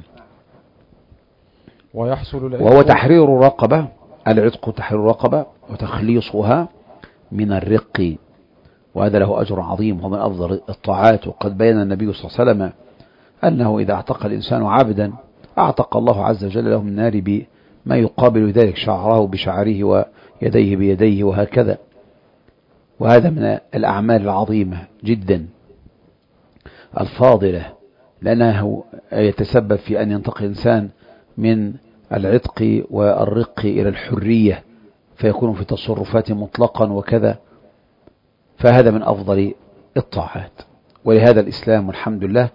ويحصل العتق وهو تحرير الرقبة، العتق تحرير الرقبة وتخليصها من الرق، وهذا له أجر عظيم ومن أفضل الطاعات. وقد بين النبي صلى الله عليه وسلم أنه إذا اعتق الإنسان عبدا أعتق الله عز وجل له من النار بما يقابل ذلك، شعره بشعره ويديه بيديه وهكذا. وهذا من الأعمال العظيمة جدا الفاضلة، لأنه يتسبب في أن ينتقل الإنسان من العتق والرق إلى الحرية، فيكون في تصرفات مطلقا وكذا. فهذا من أفضل الطاعات. ولهذا الإسلام والحمد لله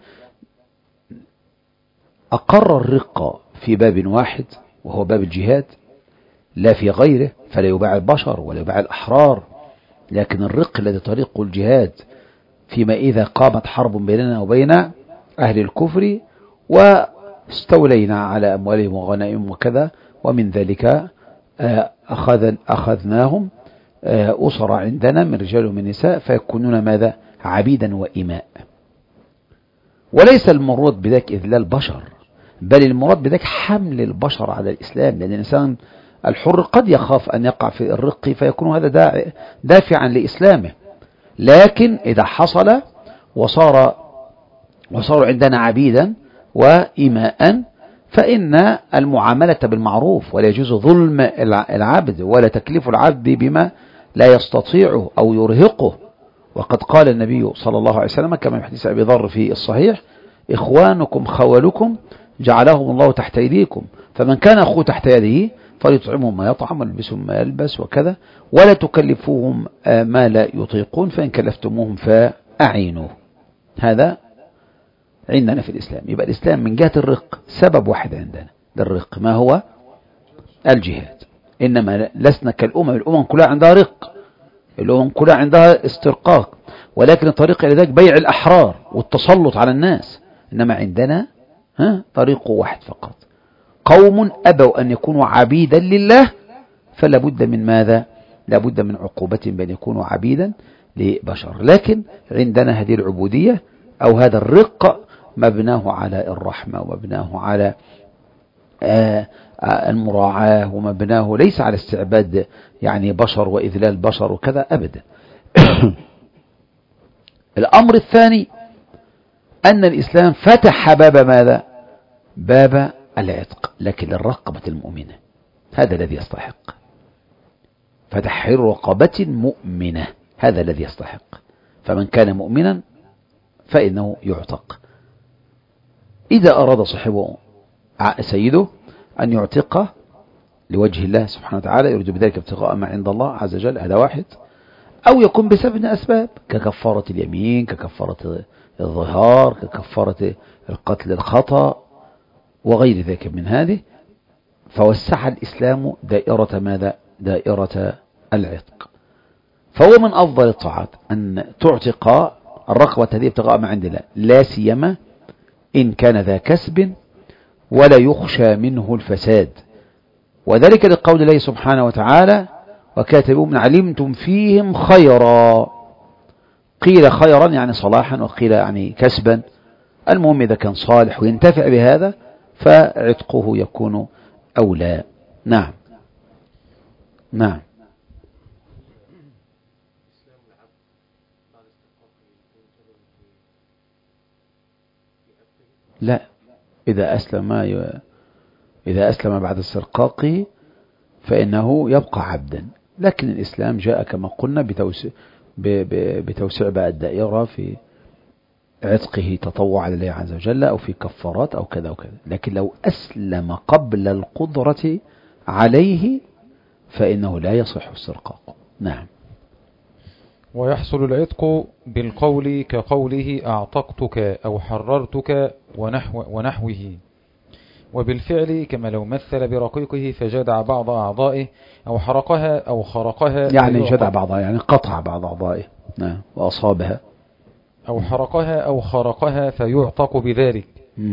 أقر الرق في باب واحد وهو باب الجهاد، لا في غيره، فلا يباع البشر ولا يباع الأحرار، لكن الرق الذي طريق الجهاد فيما إذا قامت حرب بيننا وبين أهل الكفر واستولينا على أموالهم وغنائهم وكذا، ومن ذلك أخذ أخذناهم أسر عندنا من رجال ومن نساء، فيكونون ماذا؟ عبيدا وإماء. وليس المراد بذلك إذلال البشر، بل المراد بذلك حمل البشر على الإسلام، لأن الإنسان الحر قد يخاف أن يقع في الرق فيكون هذا دافعا لإسلامه. لكن إذا حصل وصار وصاروا عندنا عبيدا وإماء فإن المعاملة بالمعروف، ولا يجوز ظلم العبد ولا تكليف العبد بما لا يستطيعه أو يرهقه. وقد قال النبي صلى الله عليه وسلم كما في حديث أبي ذر في الصحيح: إخوانكم خولكم جعلهم الله تحت أيديكم، فمن كان أخوه تحت يده فليطعمهم ما يطعم ويلبسهم ما يلبس وكذا، ولا تكلفوهم ما لا يطيقون، فإن كلفتموهم فأعينوه. هذا عندنا في الإسلام. يبقى الإسلام من جهة الرق سبب واحد عندنا للرق، ما هو؟ الجهاد. إنما لسنا كالأمم، الأمم كلها عندها رق، الأمم كلها عندها استرقاق، ولكن الطريق إلى ذلك بيع الأحرار والتسلط على الناس. إنما عندنا ها طريق واحد فقط، قوم أبوا أن يكونوا عبيدا لله، فلا بد من ماذا؟ لا بد من عقوبة بأن يكونوا عبيدا لبشر. لكن عندنا هذه العبودية أو هذا الرق مبناه على الرحمة، ومبناه على آه المراعاة، ومبناه ليس على استعباد يعني بشر وإذلال بشر وكذا أبدا. الأمر الثاني أن الإسلام فتح باب ماذا؟ باب العتق، لكن للرقبة المؤمنة، هذا الذي يستحق. فتحرير رقبة مؤمنة هذا الذي يستحق، فمن كان مؤمنا فإنه يعتق. إذا أراد صاحبه سيده أن يعتقه لوجه الله سبحانه وتعالى، يريد بذلك ابتغاء ما عند الله عز وجل، هذا واحد. أو يكون بسبب من أسباب ككفارة اليمين، ككفارة الظهار، ككفارة القتل الخطأ وغير ذلك من هذه، فوسع الإسلام دائرة ماذا؟ دائرة العتق. فهو من أفضل الطاعات أن تعتق الرقبة هذه ابتغاء ما عند الله، لا سيما إن كان ذا كسب ولا يخشى منه الفساد. وذلك لقول الله سبحانه وتعالى: وكاتبوا من علمتم فيهم خيرا. قيل خيرا يعني صلاحا، وقيل يعني كسبا. المهم إذا كان صالح وينتفع بهذا فعتقه يكون أولى. نعم نعم. لا، إذا أسلم إذا أسلم بعد استرقاقه فإنه يبقى عبدا، لكن الإسلام جاء كما قلنا بتوسع بتوسيع بقى الدائرة في عتقه تطوعا لله عز وجل، أو في كفارات أو كذا وكذا. لكن لو أسلم قبل القدرة عليه فإنه لا يصح استرقاقه. نعم. ويحصل العتق بالقول كقوله أعتقتك أو حررتك ونحو ونحوه، وبالفعل كما لو مثل برقيقه فجدع بعض أعضائه أو حرقها أو خرقها، يعني جدع بعضها يعني قطع بعض أعضائه. نعم. وأصابها أو حرقها أو خرقها فيعتق بذلك. مم.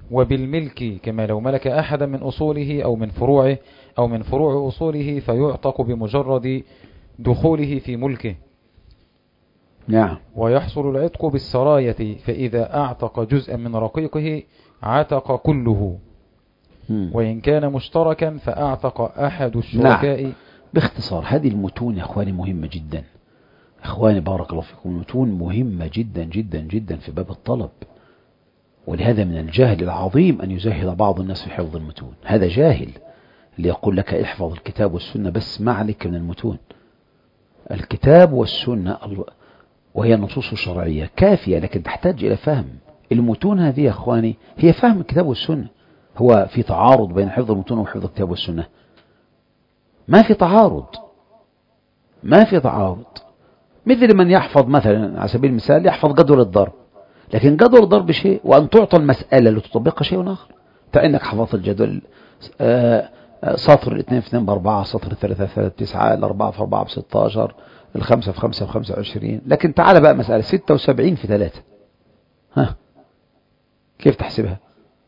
وبالملك كما لو ملك أحدا من أصوله أو من فروعه أو من فروع أصوله فيعتق بمجرد دخوله في ملكه. نعم. ويحصل العتق بالسراية، فإذا أعتق جزءا من رقيقه عتق كله. مم. وإن كان مشتركا فأعتق أحد الشركاء. نعم. باختصار هذه المتون يا أخواني مهمة جدا. أخواني بارك الله فيكم، المتون مهمة جدا جدا جدا في باب الطلب، ولهذا من الجهل العظيم أن يزهد بعض الناس في حفظ المتون. هذا جاهل اللي يقول لك احفظ الكتاب والسنة بس، ما عليك من المتون. الكتاب والسنة وهي النصوص الشرعية كافية، لكن تحتاج إلى فهم. المتون هذه يا أخواني هي فهم الكتاب والسنة. هو في تعارض بين حفظ المتون وحفظ الكتاب والسنة؟ ما في تعارض، ما في تعارض. مثل من يحفظ مثلا على سبيل المثال يحفظ جدول الضرب، لكن جدول الضرب شيء وأن تعطى المسألة لتطبقها شيء آخر. فإنك حفظت الجدول آه سطر الاثنين في اثنين بأربعة، سطر الثلاثة في ثلاثة تسعة، الأربعة في أربعة بستاشر، الخمسة في خمسة في خمسة وعشرين. لكن تعال بقى مسألة ستة وسبعين في ثلاثة، ها كيف تحسبها؟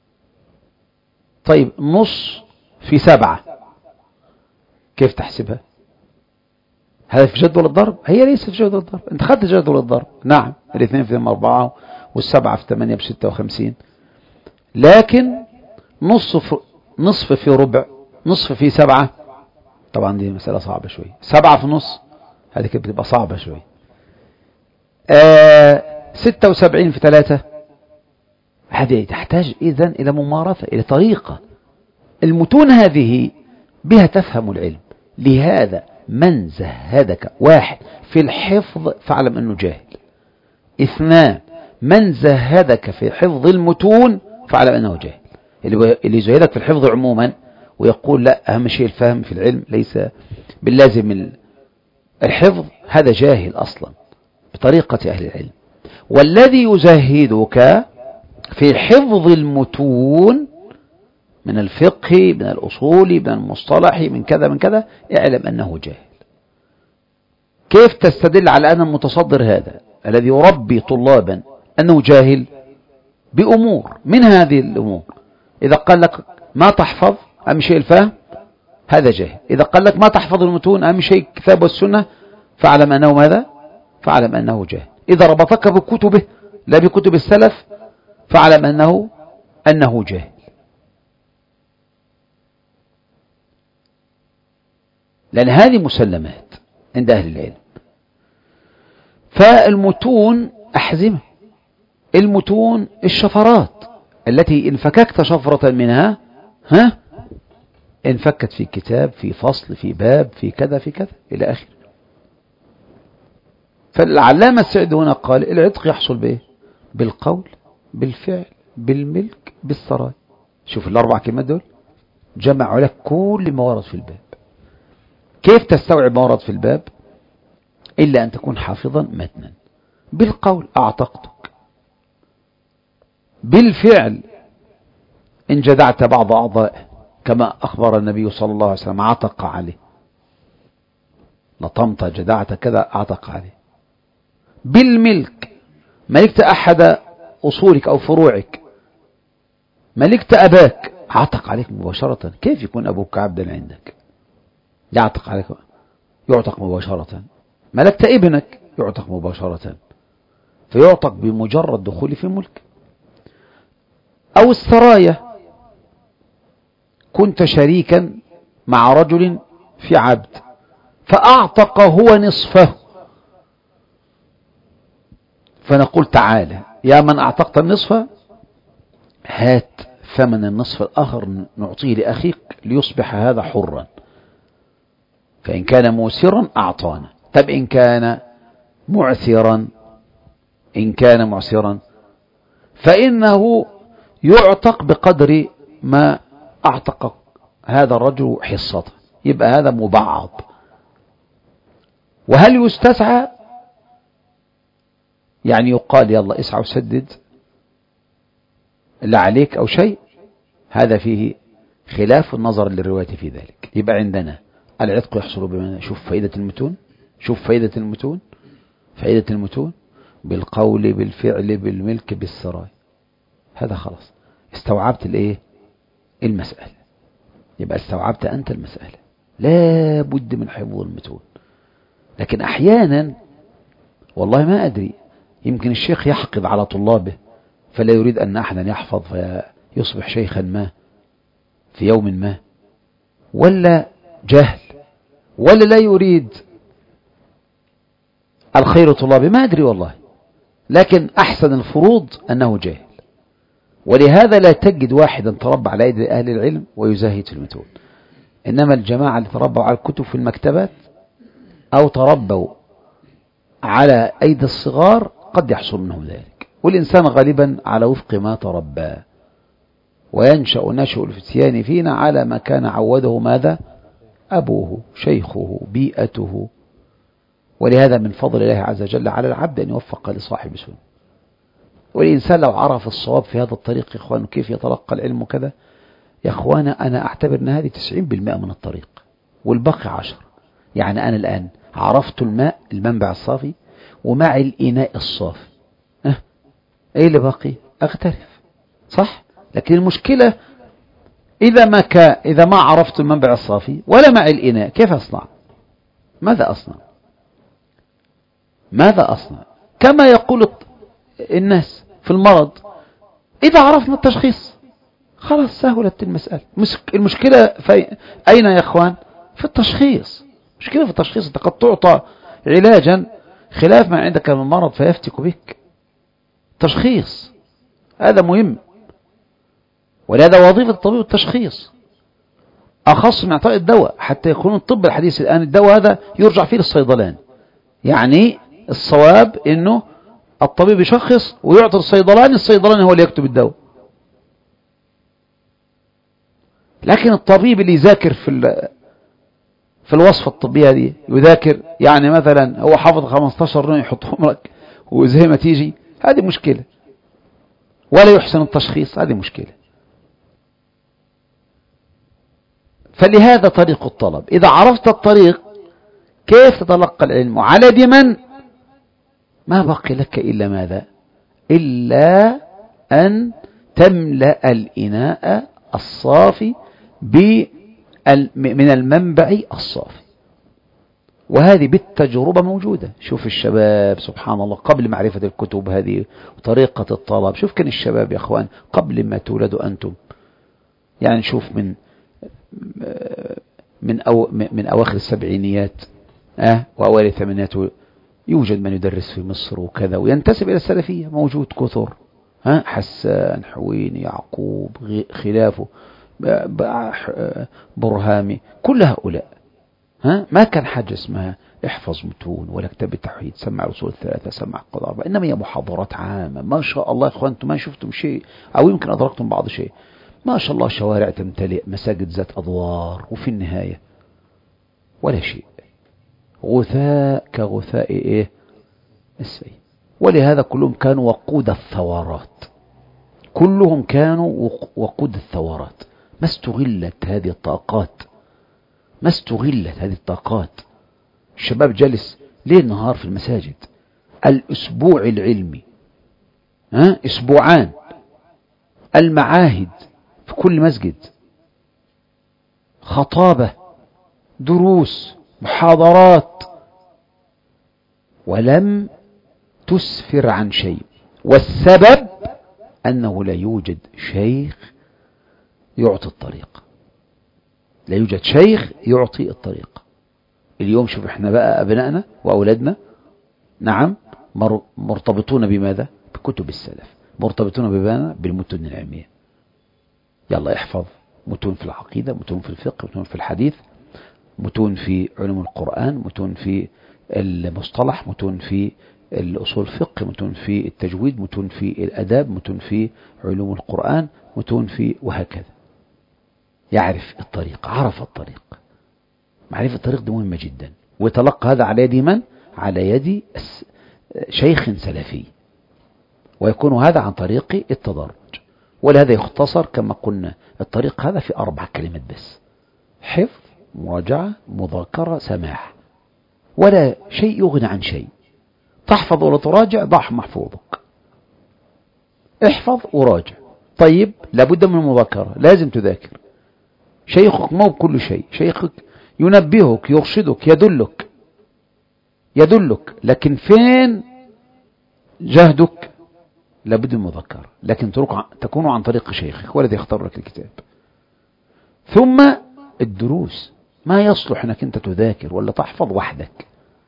طيب نص في سبعة كيف تحسبها؟ هذا في جدول الضرب؟ هي ليست في جدول الضرب. انت خدت جدول الضرب، نعم، الاثنين في أربعة والسبعة في ثمانية بستة وخمسين، لكن نصف نصف في ربع، نصف في سبعة، طبعا دي مسألة صعبة شوي. سبعة في نص هذه كيف بتبقى صعبة شوي. آه ستة وسبعين في ثلاثة، هذه تحتاج إذن إلى ممارسة، إلى طريقة. المتون هذه بها تفهم العلم. لهذا من زهدك واحد في الحفظ فاعلم أنه جاهل. اثنان من زهدك في حفظ المتون فاعلم أنه جاهل. اللي يزهدك في الحفظ عموما ويقول لا أهم شيء الفهم في العلم ليس باللازم الحفظ، هذا جاهل أصلا بطريقة أهل العلم. والذي يزهدك في حفظ المتون من الفقه، من الأصول، من المصطلح، من كذا من كذا، اعلم أنه جاهل. كيف تستدل على أن المتصدر هذا الذي يربي طلابا أنه جاهل؟ بأمور من هذه الأمور. إذا قال لك ما تحفظ أهم شيء الفهم، هذا جاهل. إذا قال لك ما تحفظ المتون أهم شيء الكتاب والسنة، فاعلم أنه ماذا؟ فاعلم أنه جاهل. إذا ربطك بكتبه لا بكتب السلف فاعلم أنه أنه جاهل. لأن هذه مسلمات عند أهل العلم. فالمتون أحزمة، المتون الشفرات التي إن فككت شفرة منها ها انفكت في كتاب، في فصل، في باب، في كذا في كذا إلى آخر. فالعلامة السعدي هنا قال العتق يحصل بإيه؟ بالقول، بالفعل، بالملك، بالسراي. شوف الأربع كلمات دول جمعوا لك كل ما ورد في الباب. كيف تستوعب ما ورد في الباب؟ إلا أن تكون حافظا متنا. بالقول أعتقتك، بالفعل إن جدعت بعض أعضائه كما أخبر النبي صلى الله عليه وسلم عتق عليه، لطمت جدعت كذا أعتق عليه. بالملك ملكت أحد أصولك أو فروعك، ملكت أباك عتق عليك مباشرة. كيف يكون أبوك عبدا عندك؟ يعتق عليك، يعتق مباشرة. ملكت ابنك يعتق مباشرة، فيعتق بمجرد دخول في ملك. أو السراية، كنت شريكا مع رجل في عبد فأعتق هو نصفه، فنقول تعالى يا من أعتقت النصف هات ثمن النصف الآخر نعطيه لأخيك ليصبح هذا حرا. فإن كان موسرا أعطانا. طب إن كان معسرا، إن كان معسرا فإنه يعتق بقدر ما أعتق هذا الرجل حصته، يبقى هذا مبعض. وهل يستسعى؟ يعني يقال يلا اسعى وسدد لا عليك أو شيء؟ هذا فيه خلاف النظر للرواية في ذلك. يبقى عندنا العتق يحصل بما، شوف فائدة المتون، شوف فائدة المتون، فائدة المتون بالقول، بالفعل، بالملك، بالسراي. هذا خلاص. استوعبت الايه المسألة، يبقى استوعبت أنت المسألة. لا بد من حفظ المتون. لكن أحيانا والله ما أدري، يمكن الشيخ يحقد على طلابه فلا يريد أن أحدا يحفظ فيصبح شيخا ما في يوم ما، ولا جهل، ولا لا يريد الخير طلابه، ما أدري والله. لكن أحسن الفروض أنه جاهل، ولهذا لا تجد واحدا تربى على أيدي أهل العلم ويزاهد في المتون. إنما الجماعة اللي تربوا على الكتب في المكتبات أو تربوا على أيدي الصغار قد يحصل منهم ذلك. والإنسان غالبا على وفق ما تربى، وينشأ نشأ الفتيان فينا على ما كان عوده ماذا أبوه شيخه بيئته. ولهذا من فضل الله عز وجل على العبد أن يوفق لصاحب سنة. والإنسان لو عرف الصواب في هذا الطريق يا إخوان كيف يتلقى العلم كذا، يا إخوانا أنا أعتبر أن هذه تسعين بالمئة من الطريق والبقي عشر. يعني أنا الآن عرفت الماء المنبع الصافي ومع الإناء الصافي، أه؟ إيه اللي باقي؟ أغترف، صح؟ لكن المشكلة إذا ما كان إذا ما عرفت المنبع الصافي ولا مع الإناء كيف أصنع؟ ماذا أصنع؟ ماذا أصنع؟ كما يقول الناس في المرض، إذا عرفنا التشخيص خلاص سهلت المسألة. المشكلة في أين يا أخوان؟ في التشخيص. مشكلة في التشخيص. أنت قد تعطى علاجا خلاف ما عندك من المرض فيفتك بك. تشخيص هذا مهم، ولهذا وظيفة الطبيب التشخيص أخص من إعطاء الدواء، حتى يكون الطب الحديث الآن الدواء هذا يرجع فيه للصيدلان. يعني الصواب إنه الطبيب يشخص ويعطي الصيدلاني، الصيدلاني هو اللي يكتب الدواء. لكن الطبيب اللي يذاكر في في الوصفة الطبية دي يذاكر، يعني مثلا هو حافظ خمستاشر نوع يحطهم لك وزي ما تيجي، هذه مشكلة. ولا يحسن التشخيص، هذه مشكلة. فلهذا طريق الطلب، إذا عرفت الطريق كيف تتلقى العلم على يد من، ما بقي لك إلا ماذا؟ إلا أن تملأ الإناء الصافي من المنبع الصافي. وهذه بالتجربة موجودة. شوف الشباب سبحان الله قبل معرفة الكتب هذه وطريقة الطلب، شوف كان الشباب يا أخوان قبل ما تولدوا أنتم، يعني نشوف من من أو من أواخر السبعينيات أه وأوائل الثمانينات يوجد من يدرس في مصر وكذا وينتسب إلى السلفية، موجود كثر، ها حسان حويني يعقوب خلافه برهامي، كل هؤلاء ها ما كان حاجة اسمها احفظ متون ولا كتاب التوحيد، سمع الأصول الثلاثة، سمع القضاء، إنما هي محاضرات عامة. ما شاء الله يا إخوان أنتم ما شفتم شيء أو يمكن أدركتم بعض شيء. ما شاء الله شوارع تمتلئ، مساجد ذات أدوار، وفي النهاية ولا شيء، غثاء كغثاء إيه السيل. ولهذا كلهم كانوا وقود الثورات، كلهم كانوا وقود الثورات. ما استغلت هذه الطاقات، ما استغلت هذه الطاقات. الشباب جالس ليل نهار في المساجد، الأسبوع العلمي، ها أسبوعان، المعاهد في كل مسجد، خطابة، دروس، محاضرات، ولم تسفر عن شيء. والسبب أنه لا يوجد شيخ يعطي الطريق، لا يوجد شيخ يعطي الطريق. اليوم شوف احنا بقى أبنائنا وأولادنا نعم مرتبطون بماذا؟ بكتب السلف، مرتبطون بماذا؟ بالمتون العلمية. يلا احفظ متون في العقيدة، متون في الفقه، متون في الحديث، متون في علوم القرآن، متون في المصطلح، متون في الأصول الفقه، متون في التجويد، متون في الأداب، متون في علوم القرآن، متون في وهكذا. يعرف الطريق، عرف الطريق. معرفة الطريق دي مهمة جدا. ويتلقى هذا على يد من؟ على يد شيخ سلفي، ويكون هذا عن طريق التدرج. ولهذا يختصر كما قلنا الطريق هذا في أربع كلمات بس: حفظ، مراجعة، مذاكرة، سماع. ولا شيء يغني عن شيء. تحفظ ولا تراجع ضع محفوظك. احفظ وراجع، طيب لابد من المذاكرة، لازم تذاكر. شيخك مو بكل شيء، شيخك ينبهك يرشدك يدلك يدلك لكن فين جهدك؟ لابد من المذاكرة، لكن تكون عن طريق شيخك والذي يختار لك الكتاب. ثم الدروس، ما يصلح انك انت تذاكر ولا تحفظ وحدك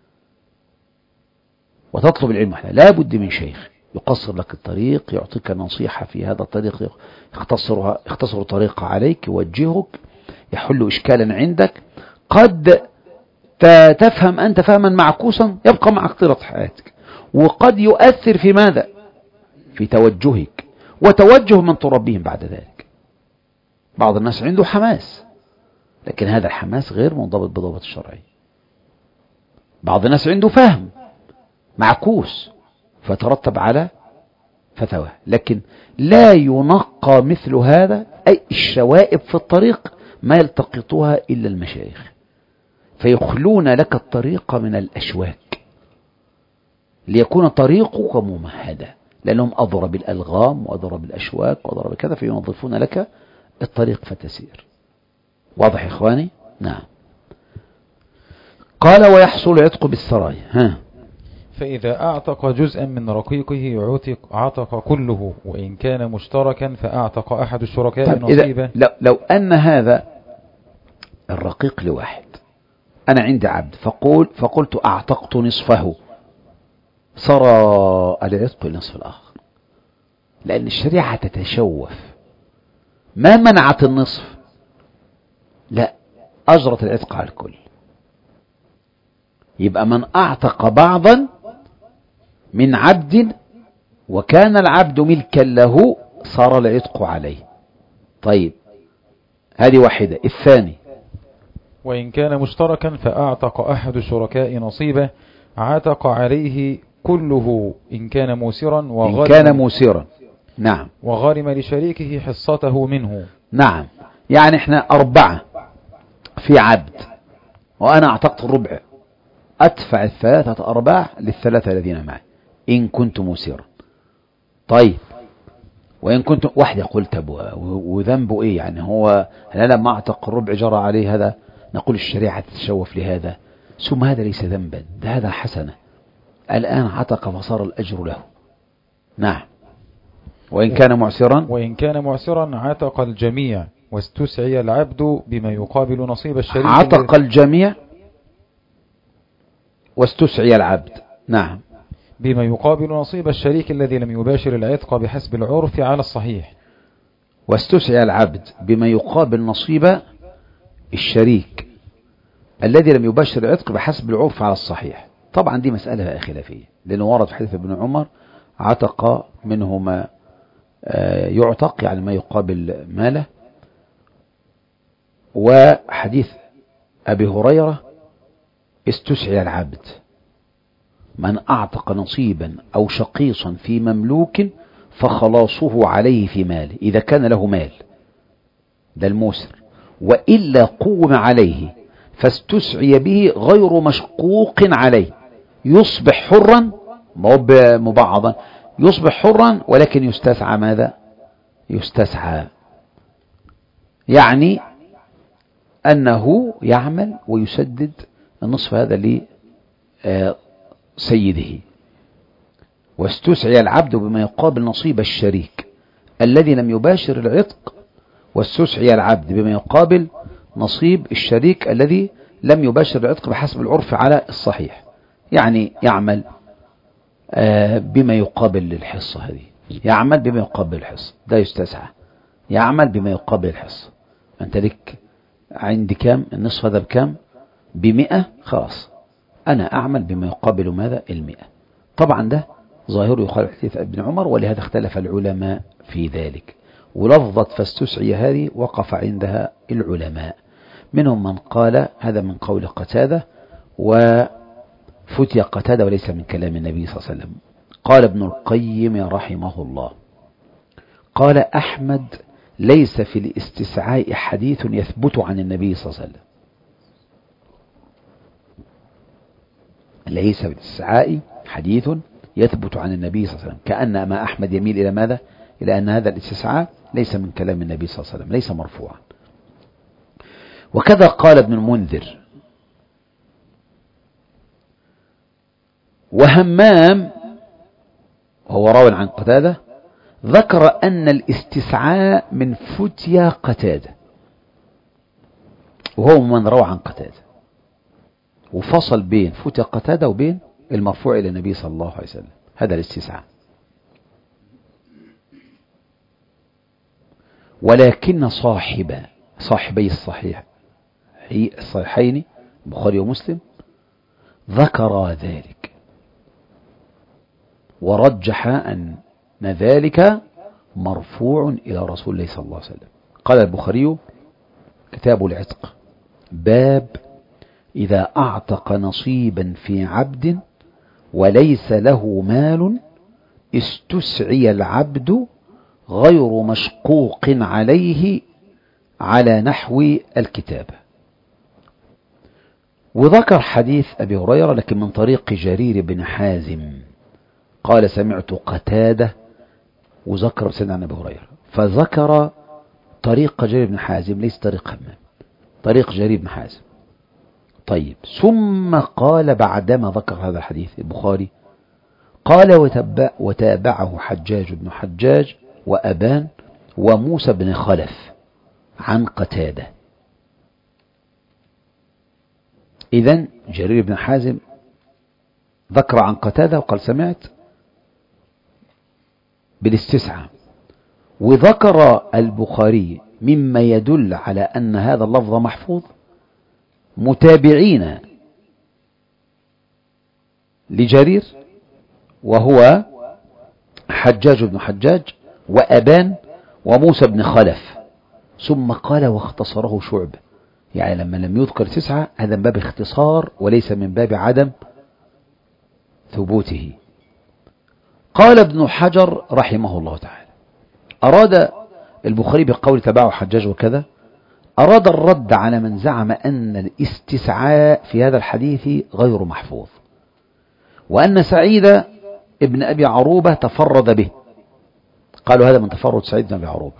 وتطلب العلم وحدك، لابد من شيخ يقصر لك الطريق، يعطيك نصيحة في هذا الطريق، يختصرها يختصر طريقة عليك، يوجهك، يحل إشكالا عندك قد تفهم أنت فهما معكوسا يبقى معك طيلة حياتك، وقد يؤثر في ماذا؟ في توجهك وتوجه من تربيهم بعد ذلك. بعض الناس عنده حماس لكن هذا الحماس غير منضبط بالضبط الشرعي. بعض الناس عنده فهم معكوس فترتب على فتوى، لكن لا ينقى مثل هذا، أي الشوائب في الطريق ما يلتقطها إلا المشايخ، فيخلون لك الطريق من الأشواك ليكون طريقك ممهدا، لأنهم أضرب الألغام وأضرب الأشواك وأضرب كذا، فينظفون لك الطريق فتسير. واضح إخواني؟ نعم. قال ويحصل عتق بالسرايا. ها، فإذا أعتق جزءا من رقيقه يعتق عتق كله، وإن كان مشتركا فأعتق أحد الشركاء نصيبه. لو, لو أن هذا الرقيق لواحد، أنا عندي عبد فقول فقلت أعتقت نصفه، صار العتق النصف الآخر، لأن الشريعة تتشوف، ما منعت النصف، لا أجرت العتق على الكل. يبقى من أعتق بعضا من عبد وكان العبد ملكا له صار العتق عليه. طيب هذه واحدة. الثاني وإن كان مشتركا فأعتق أحد الشركاء نصيبه عتق عليه كله إن كان موسرا وغرم إن كان موسرا نعم وغرم لشريكه حصته منه. نعم، يعني احنا أربعة في عبد وأنا أعتقت الربع، أدفع الثلاثة أرباع للثلاثة الذين معي إن كنت موسرا. طيب وإن كنت واحدة قلت أبوه وذنبه إيه؟ يعني هو أنا لما أعتق الربع جرى عليه هذا؟ نقول الشريعة تتشوف لهذا، ثم هذا ليس ذنبا، ده هذا حسنة، الآن عتق فصار الأجر له. نعم. وإن كان معسرا وإن كان معسرا عتق الجميع واستسعي العبد بما يقابل نصيب الشريك. عتق الجميع واستسعي العبد نعم بما يقابل نصيب الشريك الذي لم يباشر العتق بحسب العرف على الصحيح. واستسعي العبد بما يقابل نصيب الشريك الذي لم يباشر العتق بحسب العرف على الصحيح. طبعا دي مسألة خلافية، لأنه ورد في حديث ابن عمر عتق منه ما يعتق يعني ما يقابل ماله، وحديث أبي هريرة استسعي العبد من أعتق نصيبا أو شقيصا في مملوك فخلاصه عليه في ماله إذا كان له مال، ده الموسر، وإلا قوم عليه فاستسعي به غير مشقوق عليه يصبح حرا مبعضا، يصبح حرا ولكن يستسعى ماذا؟ يستسعى يعني أنه يعمل ويسدد النصف هذا لسيده. واستسعي العبد بما يقابل نصيب الشريك الذي لم يباشر العتق، واستسعي العبد بما يقابل نصيب الشريك الذي لم يباشر العتق بحسب العرف على الصحيح، يعني يعمل بما يقابل الحصة، هذه يعمل بما يقابل الحصة، ده يستسعى، يعمل بما يقابل الحصة. أنت لك عندي كام؟ النصف هذا بكام؟ بمئة، خلاص أنا أعمل بما يقابل ماذا؟ المئة. طبعا ده ظاهر يخالف حديث ابن عمر، ولهذا اختلف العلماء في ذلك. ولفظة فاستسعي هذه وقف عندها العلماء، منهم من قال هذا من قول قتادة وفتي قتادة وليس من كلام النبي صلى الله عليه وسلم. قال ابن القيم رحمه الله قال أحمد ليس في الاستسعاء حديث يثبت عن النبي صلى الله عليه وسلم، ليس في الاستسعاء حديث يثبت عن النبي صلى الله عليه وسلم، كأن ما أحمد يميل إلى ماذا؟ إلى أن هذا الاستسعاء ليس من كلام النبي صلى الله عليه وسلم، ليس مرفوعا. وكذا قال ابن المنذر. وهمام وهو راو عن قتادة ذكر أن الاستسعاء من فتيا قتادة، وهو من روى عن قتادة، وفصل بين فتيا قتادة وبين المرفوع إلى النبي صلى الله عليه وسلم. هذا الاستسعاء. ولكن صاحب صاحبي الصحيح الصحيحين البخاري ومسلم ذكر ذلك، ورجح أن ذلك مرفوع إلى رسول الله صلى الله عليه وسلم. قال البخاري كتاب العتق: باب إذا أعتق نصيبا في عبد وليس له مال استسعي العبد غير مشقوق عليه على نحو الكتابة. وذكر حديث أبي هريرة لكن من طريق جرير بن حازم قال سمعت قتادة، وذكر سيدنا عن أبي هريرة، فذكر طريق جرير بن حازم ليس طريق همام، طريق جرير بن حازم. طيب، ثم قال بعدما ذكر هذا الحديث البخاري قال وتبع وتابعه حجاج بن حجاج وأبان وموسى بن خلف عن قتادة. إذن جرير بن حازم ذكر عن قتادة وقال سمعت بالاستسعاء، وذكر البخاري مما يدل على أن هذا اللفظ محفوظ متابعين لجرير وهو حجاج بن حجاج وأبان وموسى بن خلف. ثم قال واختصره شعبة، يعني لما لم يذكر تسعة هذا من باب اختصار وليس من باب عدم ثبوته. قال ابن حجر رحمه الله تعالى أراد البخاري بقول تبعه حجاج وكذا، أراد الرد على من زعم أن الاستسعاء في هذا الحديث غير محفوظ، وأن سعيد ابن أبي عروبة تفرد به. قالوا هذا من تفرد سعيد بن أبي عروبة،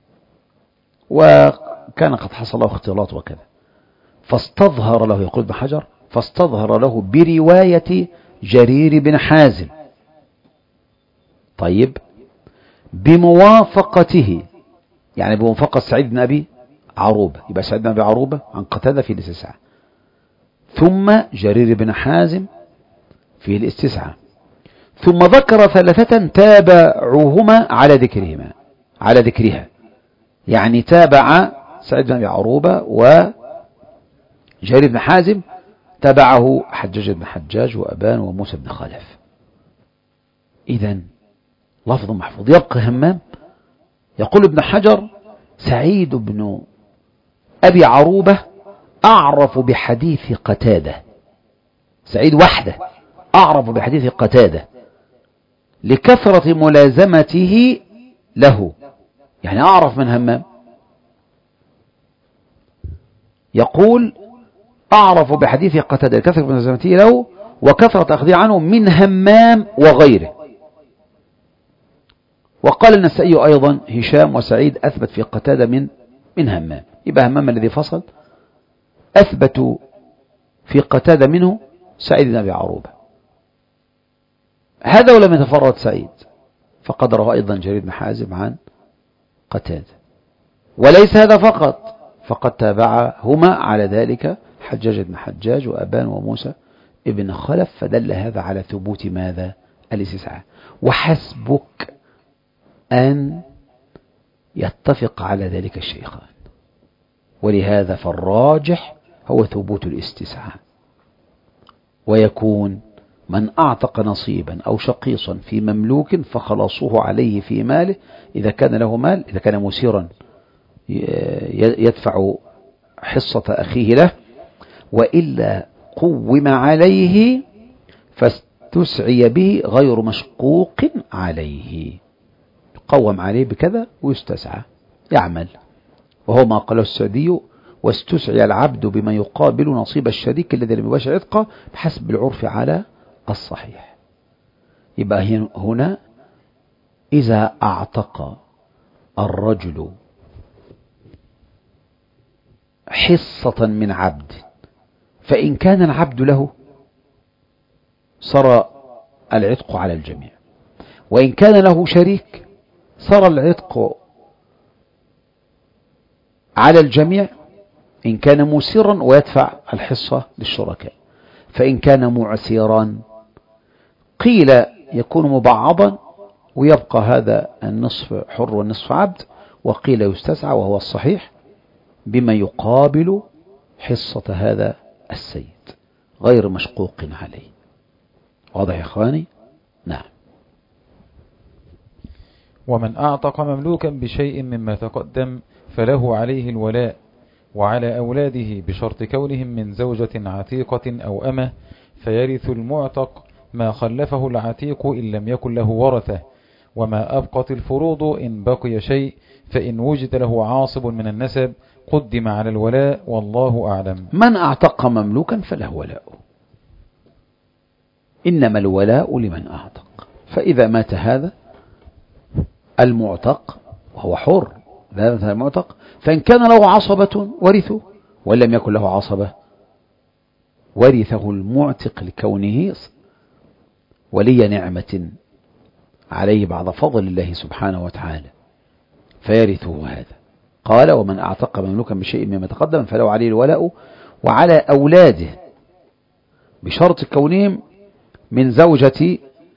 وكان قد حصل له اختلاط وكذا، فاستظهر له، يقول ابن حجر، فاستظهر له برواية جرير بن حازم. طيب، بموافقته، يعني بموافقة سعيد بن أبي عروبة، يبقى سعيد بن أبي عروبة عن قتادة في الاستسعاء، ثم جرير بن حازم في الاستسعاء، ثم ذكر ثلاثة تابعوهما على ذكرهما على ذكرها، يعني تابع سعيد بن أبي عروبة وجرير بن حازم تابعه حجاج بن حجاج وأبان وموسى بن خلف. إذن لفظ محفوظ. يبقى همام يقول ابن حجر سعيد بن أبي عروبة أعرف بحديث قتادة، سعيد وحده أعرف بحديث قتادة لكثرة ملازمته له، يعني أعرف من همام. يقول أعرف بحديث قتادة لكثرة ملازمته له وكثرة أخذه عنه من همام وغيره. وقال النسائي أيضا هشام وسعيد أثبت في قتادة من من همام، يبقى همام الذي فصل أثبتوا في قتادة منه سعيد بن أبي عروبة. هذا ولم يتفرد سعيد، فقد روى أيضا جرير بن حازم عن قتادة. وليس هذا فقط، فقد تابعهما على ذلك حجاج بن حجاج وأبان وموسى ابن خلف، فدل هذا على ثبوت ماذا؟ الاستسعاء. وحسبك أن يتفق على ذلك الشيخان، ولهذا فالراجح هو ثبوت الاستسعاء، ويكون من أعتق نصيبا أو شقيصا في مملوك فخلاصه عليه في ماله إذا كان له مال، إذا كان مسيرا يدفع حصة أخيه له، وإلا قوم عليه فاستسعي به غير مشقوق عليه، يقوم عليه بكذا ويستسعى يعمل. وهو ما قاله السعدي واستسعي العبد بما يقابل نصيب الشريك الذي لم يباشر عتقه بحسب العرف على الصحيح. يبقى هنا إذا أعتق الرجل حصة من عبد، فإن كان العبد له صار العتق على الجميع، وإن كان له شريك صار العتق على الجميع إن كان مسرا ويدفع الحصة للشركاء. فإن كان معسرا قيل يكون مبعضا ويبقى هذا النصف حر والنصف عبد، وقيل يستسعى وهو الصحيح بما يقابل حصة هذا السيد غير مشقوق عليه. واضح يا إخواني؟ نعم. ومن أعتق مملوكا بشيء مما تقدم فله عليه الولاء، وعلى أولاده بشرط كونهم من زوجة عتيقة أو أمة، فيرث المعتق ما خلفه العتيق إن لم يكن له ورثة، وما أبقت الفروض إن بقي شيء، فإن وجد له عاصب من النسب قدم على الولاء، والله أعلم. من أعتق مملوكا فله ولاء، إنما الولاء لمن أعتق. فإذا مات هذا المعتق وهو حر، هذا المعتق، فإن كان له عصبة ورثه، وإن لم يكن له عصبة ورثه المعتق لكونه ولي نعمة عليه بعد فضل الله سبحانه وتعالى، فيرثه هذا. قال: ومن أعتق مملوكا بشيء مما تقدم فله عليه الولاء، وعلى أولاده بشرط كونهم من زوجة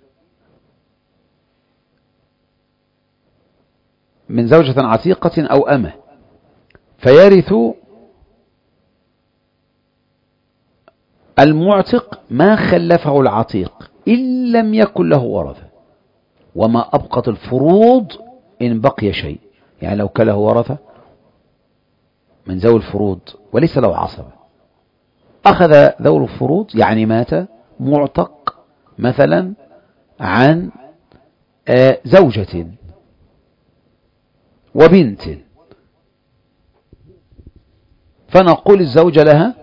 من زوجة عتيقة أو أمة، فيرث المعتق ما خلفه العتيق إن لم يكن له ورثة، وما أبقت الفروض إن بقي شيء. يعني لو كان له ورثة من ذوي الفروض وليس له عصبة، أخذ ذوي الفروض، يعني مات معتق مثلا عن زوجة وبنت، فنقول الزوجة لها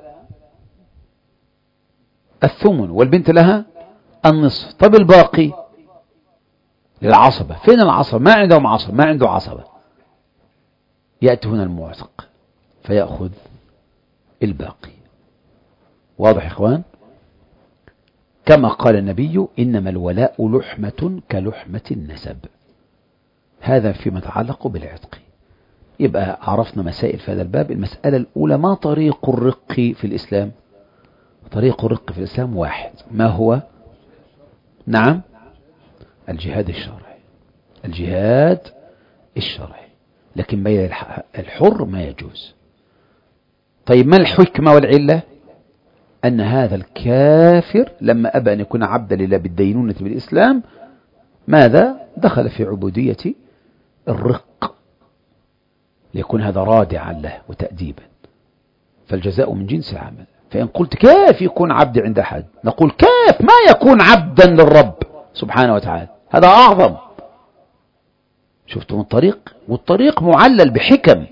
الثمن والبنت لها النصف. طب الباقي للعصبة، فين العصبة؟ ما عندهم عصبة، ما عنده عصبة، يأتي هنا المعتق فيأخذ الباقي. واضح يا إخوان؟ كما قال النبي: إنما الولاء لحمة كلحمة النسب. هذا فيما يتعلق بالعتق. يبقى عرفنا مسائل في هذا الباب. المسألة الأولى: ما طريق الرق في الإسلام؟ طريق الرق في الإسلام واحد، ما هو؟ نعم، الجهاد الشرعي، الجهاد الشرعي، لكن بين الحر ما يجوز. طيب ما الحكمة والعلة؟ أن هذا الكافر لما أبى أن يكون عبدا لله بالدينونة بالإسلام، ماذا؟ دخل في عبودية الرق، ليكون هذا رادعا له وتأديبا، فالجزاء من جنس العمل. فإن قلت كيف يكون عبد عند أحد، نقول كيف ما يكون عبدا للرب سبحانه وتعالى، هذا أعظم. شفتم الطريق؟ والطريق معلل بحكم،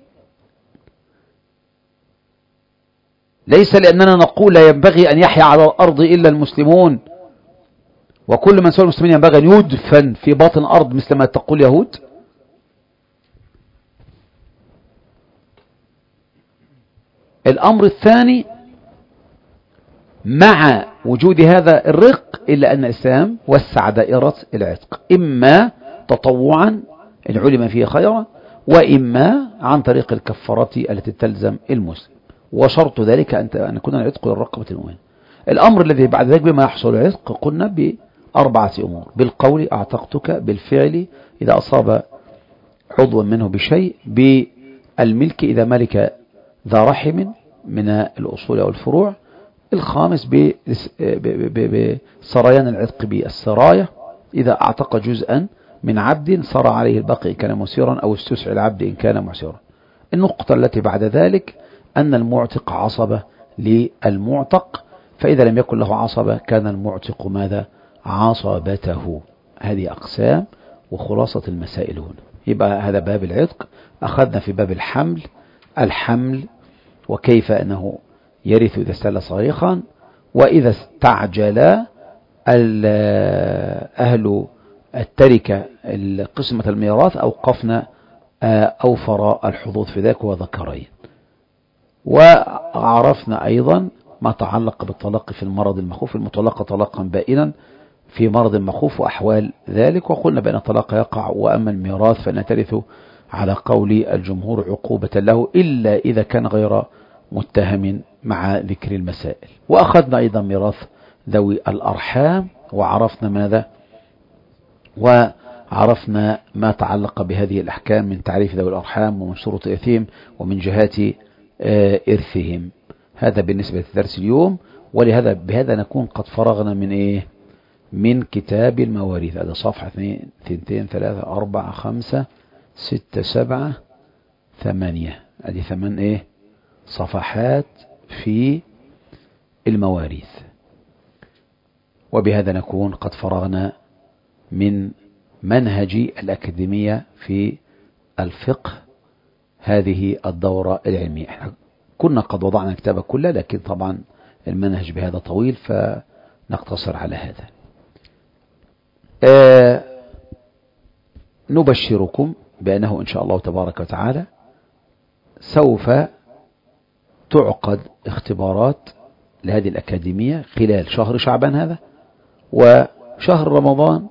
ليس لأننا نقول لا ينبغي أن يحيا على الأرض إلا المسلمون، وكل من سوى المسلمين ينبغي أن يدفن في باطن أرض مثل ما تقول يهود. الأمر الثاني: مع وجود هذا الرق إلا أن الإسلام وسع دائرة العتق، إما تطوعا إن علم فيه خيرا، وإما عن طريق الكفارة التي تلزم المسلم، وشرط ذلك أن يكون العتق للرقبة المؤمنة. الأمر الذي بعد ذلك بما يحصل العتق قلنا بأربعة أمور: بالقول أعتقتك، بالفعل إذا أصاب عضوا منه بشيء، بالملك إذا ملك ذا رحم من الأصول أو الفروع، الخامس بسريان العتق بالسراية، إذا أعتق جزءا من عبد صار عليه الباقي إن كان مسيرا، أو استسعى العبد إن كان معسرا. النقطة التي بعد ذلك أن المعتق عصبة للمعتق، فإذا لم يكن له عصبة كان المعتق ماذا؟ عصبته. هذه أقسام وخلاصة المسائل هنا. يبقى هذا باب العتق. أخذنا في باب الحمل الحمل وكيف أنه يرث إذا استل صريخا، وإذا استعجل أهل التركة قسمة الميراث أوقفنا أوفر الحظوظ في ذلك وذكرين. وعرفنا أيضا ما تعلق بالطلاق في المرض المخوف، المطلقة طلاقا بائنا في مرض مخوف وأحوال ذلك، وقلنا بأن الطلاق يقع، وأما الميراث فإن ترث على قول الجمهور عقوبة له إلا إذا كان غير متهم مع ذكر المسائل. وأخذنا أيضا ميراث ذوي الأرحام، وعرفنا ماذا؟ وعرفنا ما تعلق بهذه الأحكام من تعريف ذوي الأرحام ومن شروط إرثهم ومن جهات إرثهم. هذا بالنسبة لدرس اليوم، ولهذا بهذا نكون قد فرغنا من إيه؟ من كتاب المواريث. هذا صفحة اثنين اثنين ثلاثة أربعة خمسة ستة سبعة ثمانية، هذه ثمان إيه؟ صفحات في المواريث. وبهذا نكون قد فرغنا من منهج الأكاديمية في الفقه هذه الدورة العلمية. احنا كنا قد وضعنا الكتاب كله، لكن طبعا المنهج بهذا طويل فنقتصر على هذا. آه نبشركم بأنه إن شاء الله تبارك وتعالى سوف تعقد اختبارات لهذه الأكاديمية خلال شهر شعبان هذا وشهر رمضان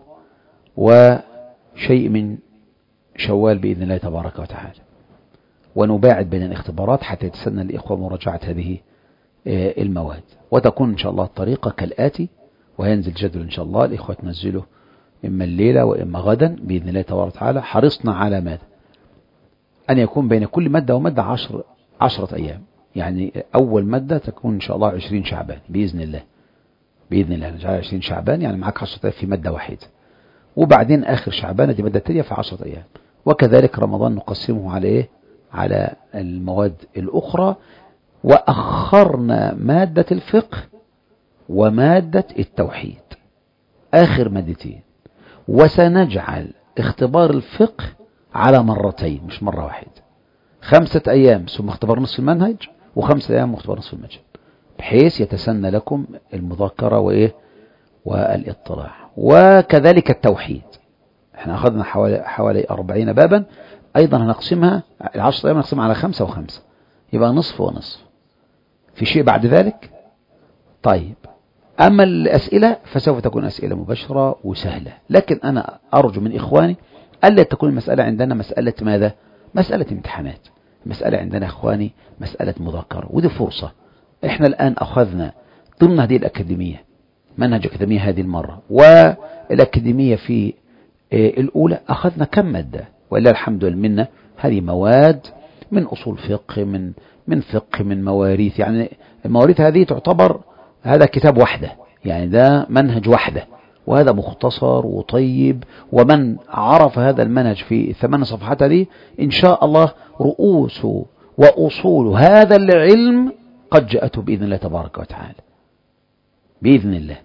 وشيء من شوال بإذن الله تبارك وتعالى، ونباعد بين الاختبارات حتى يتسنى الإخوة مراجعة هذه المواد. وتكون إن شاء الله الطريقة كالآتي، وينزل جدول إن شاء الله، الإخوة تنزله إما الليلة وإما غدا بإذن الله تبارك وتعالى. حرصنا على ماذا؟ أن يكون بين كل مادة ومادة عشر عشرة أيام، يعني أول مادة تكون إن شاء الله عشرين شعبان بإذن الله، بإذن الله نجعل عشرين شعبان، يعني معك عشرة أيام في مادة واحدة، وبعدين آخر شعبان دي مادة تانية في عشرة أيام. وكذلك رمضان نقسمه على إيه؟ على المواد الأخرى. وأخرنا مادة الفقه ومادة التوحيد آخر مادتين، وسنجعل اختبار الفقه على مرتين مش مرة واحدة، خمسة أيام ثم اختبار نصف المنهج، وخمسة أيام اختبار نصف المنهج، بحيث يتسنى لكم المذاكرة وإيه؟ والاطلاع. وكذلك التوحيد احنا أخذنا حوالي, حوالي أربعين بابا، أيضا هنقسمها العشر أيام نقسمها على خمسة وخمسة، يبقى نصف ونصف. في شيء بعد ذلك؟ طيب، أما الأسئلة فسوف تكون أسئلة مباشرة وسهلة، لكن أنا أرجو من إخواني ألا تكون المسألة عندنا مسألة ماذا؟ مسألة امتحانات. مسألة عندنا إخواني مسألة مذاكرة، ودي فرصة. إحنا الآن أخذنا ضمن هذه الأكاديمية منهج أكاديمية هذه المرة، والأكاديمية في الأولى أخذنا كم مادة، وإلا الحمد لله منا هذه مواد من أصول فقه، من من فقه، من مواريث. يعني المواريث هذه تعتبر هذا كتاب وحده، يعني ده منهج وحده، وهذا مختصر وطيب. ومن عرف هذا المنهج في ثمان صفحات هذه إن شاء الله رؤوس وأصول هذا العلم قد جاءته بإذن الله تبارك وتعالى، بإذن الله.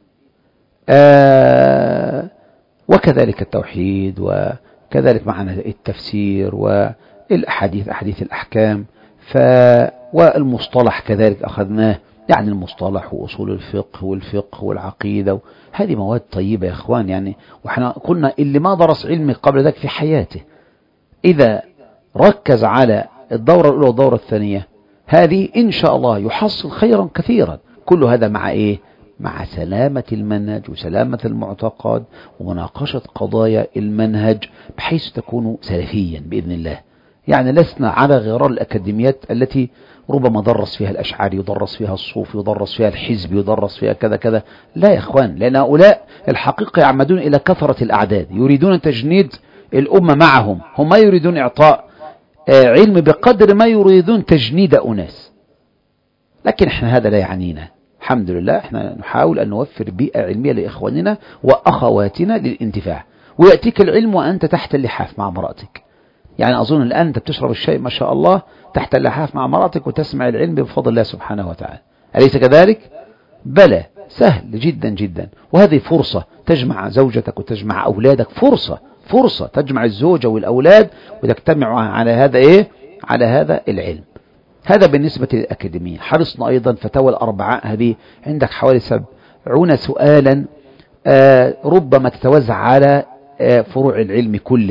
آه وكذلك التوحيد، وكذلك معنا التفسير والأحاديث، أحاديث الأحكام، ف والمصطلح كذلك أخذناه، يعني المصطلح وأصول الفقه والفقه والعقيدة. هذه مواد طيبة يا إخوان، يعني وإحنا قلنا اللي ما درس علم قبل ذلك في حياته إذا ركز على الدورة الأولى والدورة الثانية هذه إن شاء الله يحصل خيرا كثيرا. كل هذا مع إيه؟ مع سلامة المنهج وسلامة المعتقد ومناقشة قضايا المنهج، بحيث تكون سلفيا بإذن الله. يعني لسنا على غرار الأكاديميات التي ربما درس فيها الأشعري، يدرس فيها الصوفي، يدرس فيها الحزب، يدرس فيها كذا كذا. لا يا إخوان، لأن هؤلاء الحقيقة يعمدون إلى كثرة الأعداد، يريدون تجنيد الأمة معهم، هم ما يريدون إعطاء علم بقدر ما يريدون تجنيد أناس. لكن احنا هذا لا يعنينا، الحمد لله. احنا نحاول أن نوفر بيئة علمية لإخواننا وأخواتنا للانتفاع. ويأتيك العلم وأنت تحت اللحاف مع مرأتك، يعني أظن الآن أنت بتشرب الشيء ما شاء الله تحت اللحاف مع مرأتك وتسمع العلم بفضل الله سبحانه وتعالى، أليس كذلك؟ بلى، سهل جدا جدا. وهذه فرصة تجمع زوجتك وتجمع أولادك، فرصة فرصة تجمع الزوجة والأولاد وتجتمع على هذا إيه؟ على هذا العلم. هذا بالنسبة للأكاديمية. حرصنا أيضا فتاوى الأربعاء هذه عندك حوالي سبعون سؤالا، آه ربما تتوزع على آه فروع العلم كله،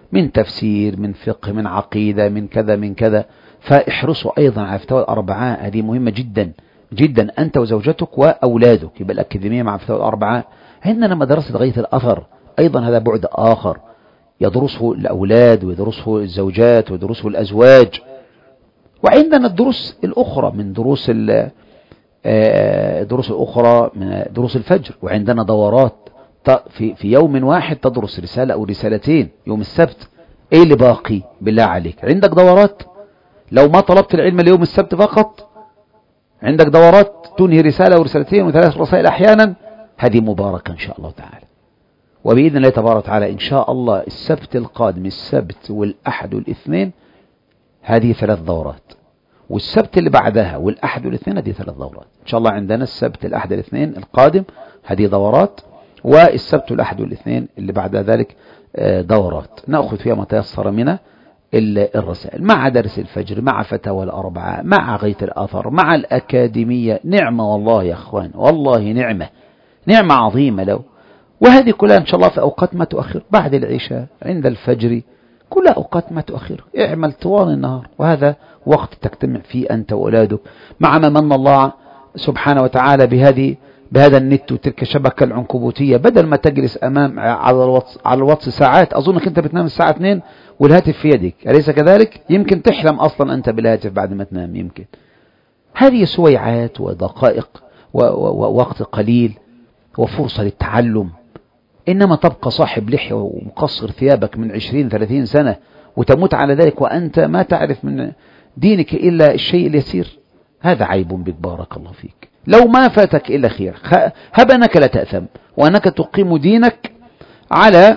من تفسير، من فقه، من عقيدة، من كذا من كذا. فاحرصوا أيضا على فتاوى الأربعاء، هذه مهمة جدا جدا، أنت وزوجتك وأولادك. يبقى الأكاديمية مع فتاوى الأربعاء. عندنا مدرسة غاية الأثر أيضا، هذا بعد آخر يدرسه الأولاد ويدرسه الزوجات ويدرسه الأزواج. وعندنا الدروس الأخرى من دروس الدروس الأخرى من دروس الفجر. وعندنا دورات في في يوم واحد تدرس رسالة أو رسالتين يوم السبت. إيه اللي باقي بالله عليك؟ عندك دورات لو ما طلبت العلم اليوم السبت فقط، عندك دورات تنهي رسالة ورسالتين وثلاث رسائل أحيانا، هذه مباركة إن شاء الله تعالى. وبإذن الله تبارك وتعالى إن شاء الله السبت القادم، السبت والأحد والاثنين، هذه ثلاث دورات. والسبت اللي بعدها والأحد والاثنين هذه ثلاث دورات إن شاء الله. عندنا السبت الأحد الاثنين القادم هذه دورات، والسبت والأحد والاثنين اللي بعد ذلك دورات نأخذ فيها ما تيسر من الرسائل، مع درس الفجر، مع فتاوى الأربعاء، مع غاية الأثر، مع الأكاديمية. نعمة والله يا أخوان، والله نعمة، نعمة عظيمة لو. وهذه كلها إن شاء الله في أوقات ما تؤخر، بعد العشاء، عند الفجر، كلها أوقات ما تؤخر. اعمل طوال النهار، وهذا وقت تجتمع فيه أنت وأولادك، مع ما من الله سبحانه وتعالى بهذه بهذا النت وتلك الشبكة العنكبوتية. بدل ما تجلس أمام على الواتس على الواتس ساعات، أظنك أنت بتنام الساعة اثنين والهاتف في يدك، أليس كذلك؟ يمكن تحلم أصلا أنت بالهاتف بعد ما تنام. يمكن هذه سويعات ودقائق ووقت قليل وفرصة للتعلم. إنما تبقى صاحب لحية ومقصر ثيابك من عشرين ثلاثين سنة وتموت على ذلك وأنت ما تعرف من دينك إلا الشيء اليسير، هذا عيب بك بارك الله فيك. لو ما فاتك إلا خير، هب أنك لا تأثم وأنك تقيم دينك على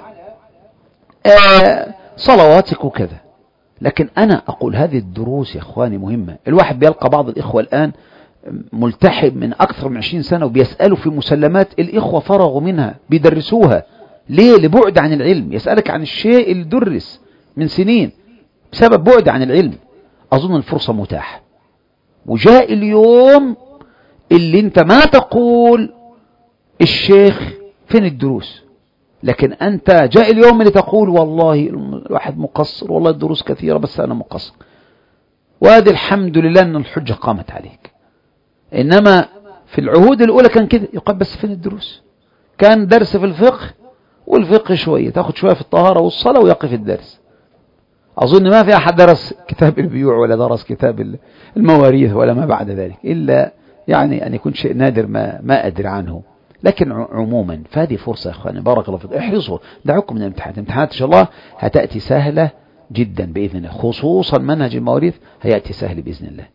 صلواتك وكذا. لكن أنا أقول هذه الدروس يا أخواني مهمة. الواحد بيلقى بعض الإخوة الآن ملتحب من أكثر من عشرين سنة وبيسألوا في مسلمات الإخوة فرغوا منها بيدرسوها. ليه؟ لبعد عن العلم. يسألك عن الشيء اللي درس من سنين بسبب بعد عن العلم. أظن الفرصة متاحة، وجاء اليوم اللي انت ما تقول الشيخ فين الدروس، لكن انت جاء اليوم اللي تقول والله الواحد مقصر، والله الدروس كثيرة بس انا مقصر. وهذه الحمد لله ان الحجة قامت عليك. انما في العهود الاولى كان كده، يقول بس فين الدروس؟ كان درس في الفقه، والفقه شوية تاخد شوية في الطهارة والصلاة ويقف الدرس. أظن ما في أحد درس كتاب البيوع ولا درس كتاب المواريث ولا ما بعد ذلك، إلا يعني أن يكون شيء نادر ما ما أدري عنه. لكن عموما فهذه فرصة يا أخواني بارك الله فيكم، احرصوا، دعوكم من الامتحانات. الامتحانات إن شاء الله هتأتي سهلة جدا بإذن الله، خصوصا منهج المواريث هيأتي سهل بإذن الله.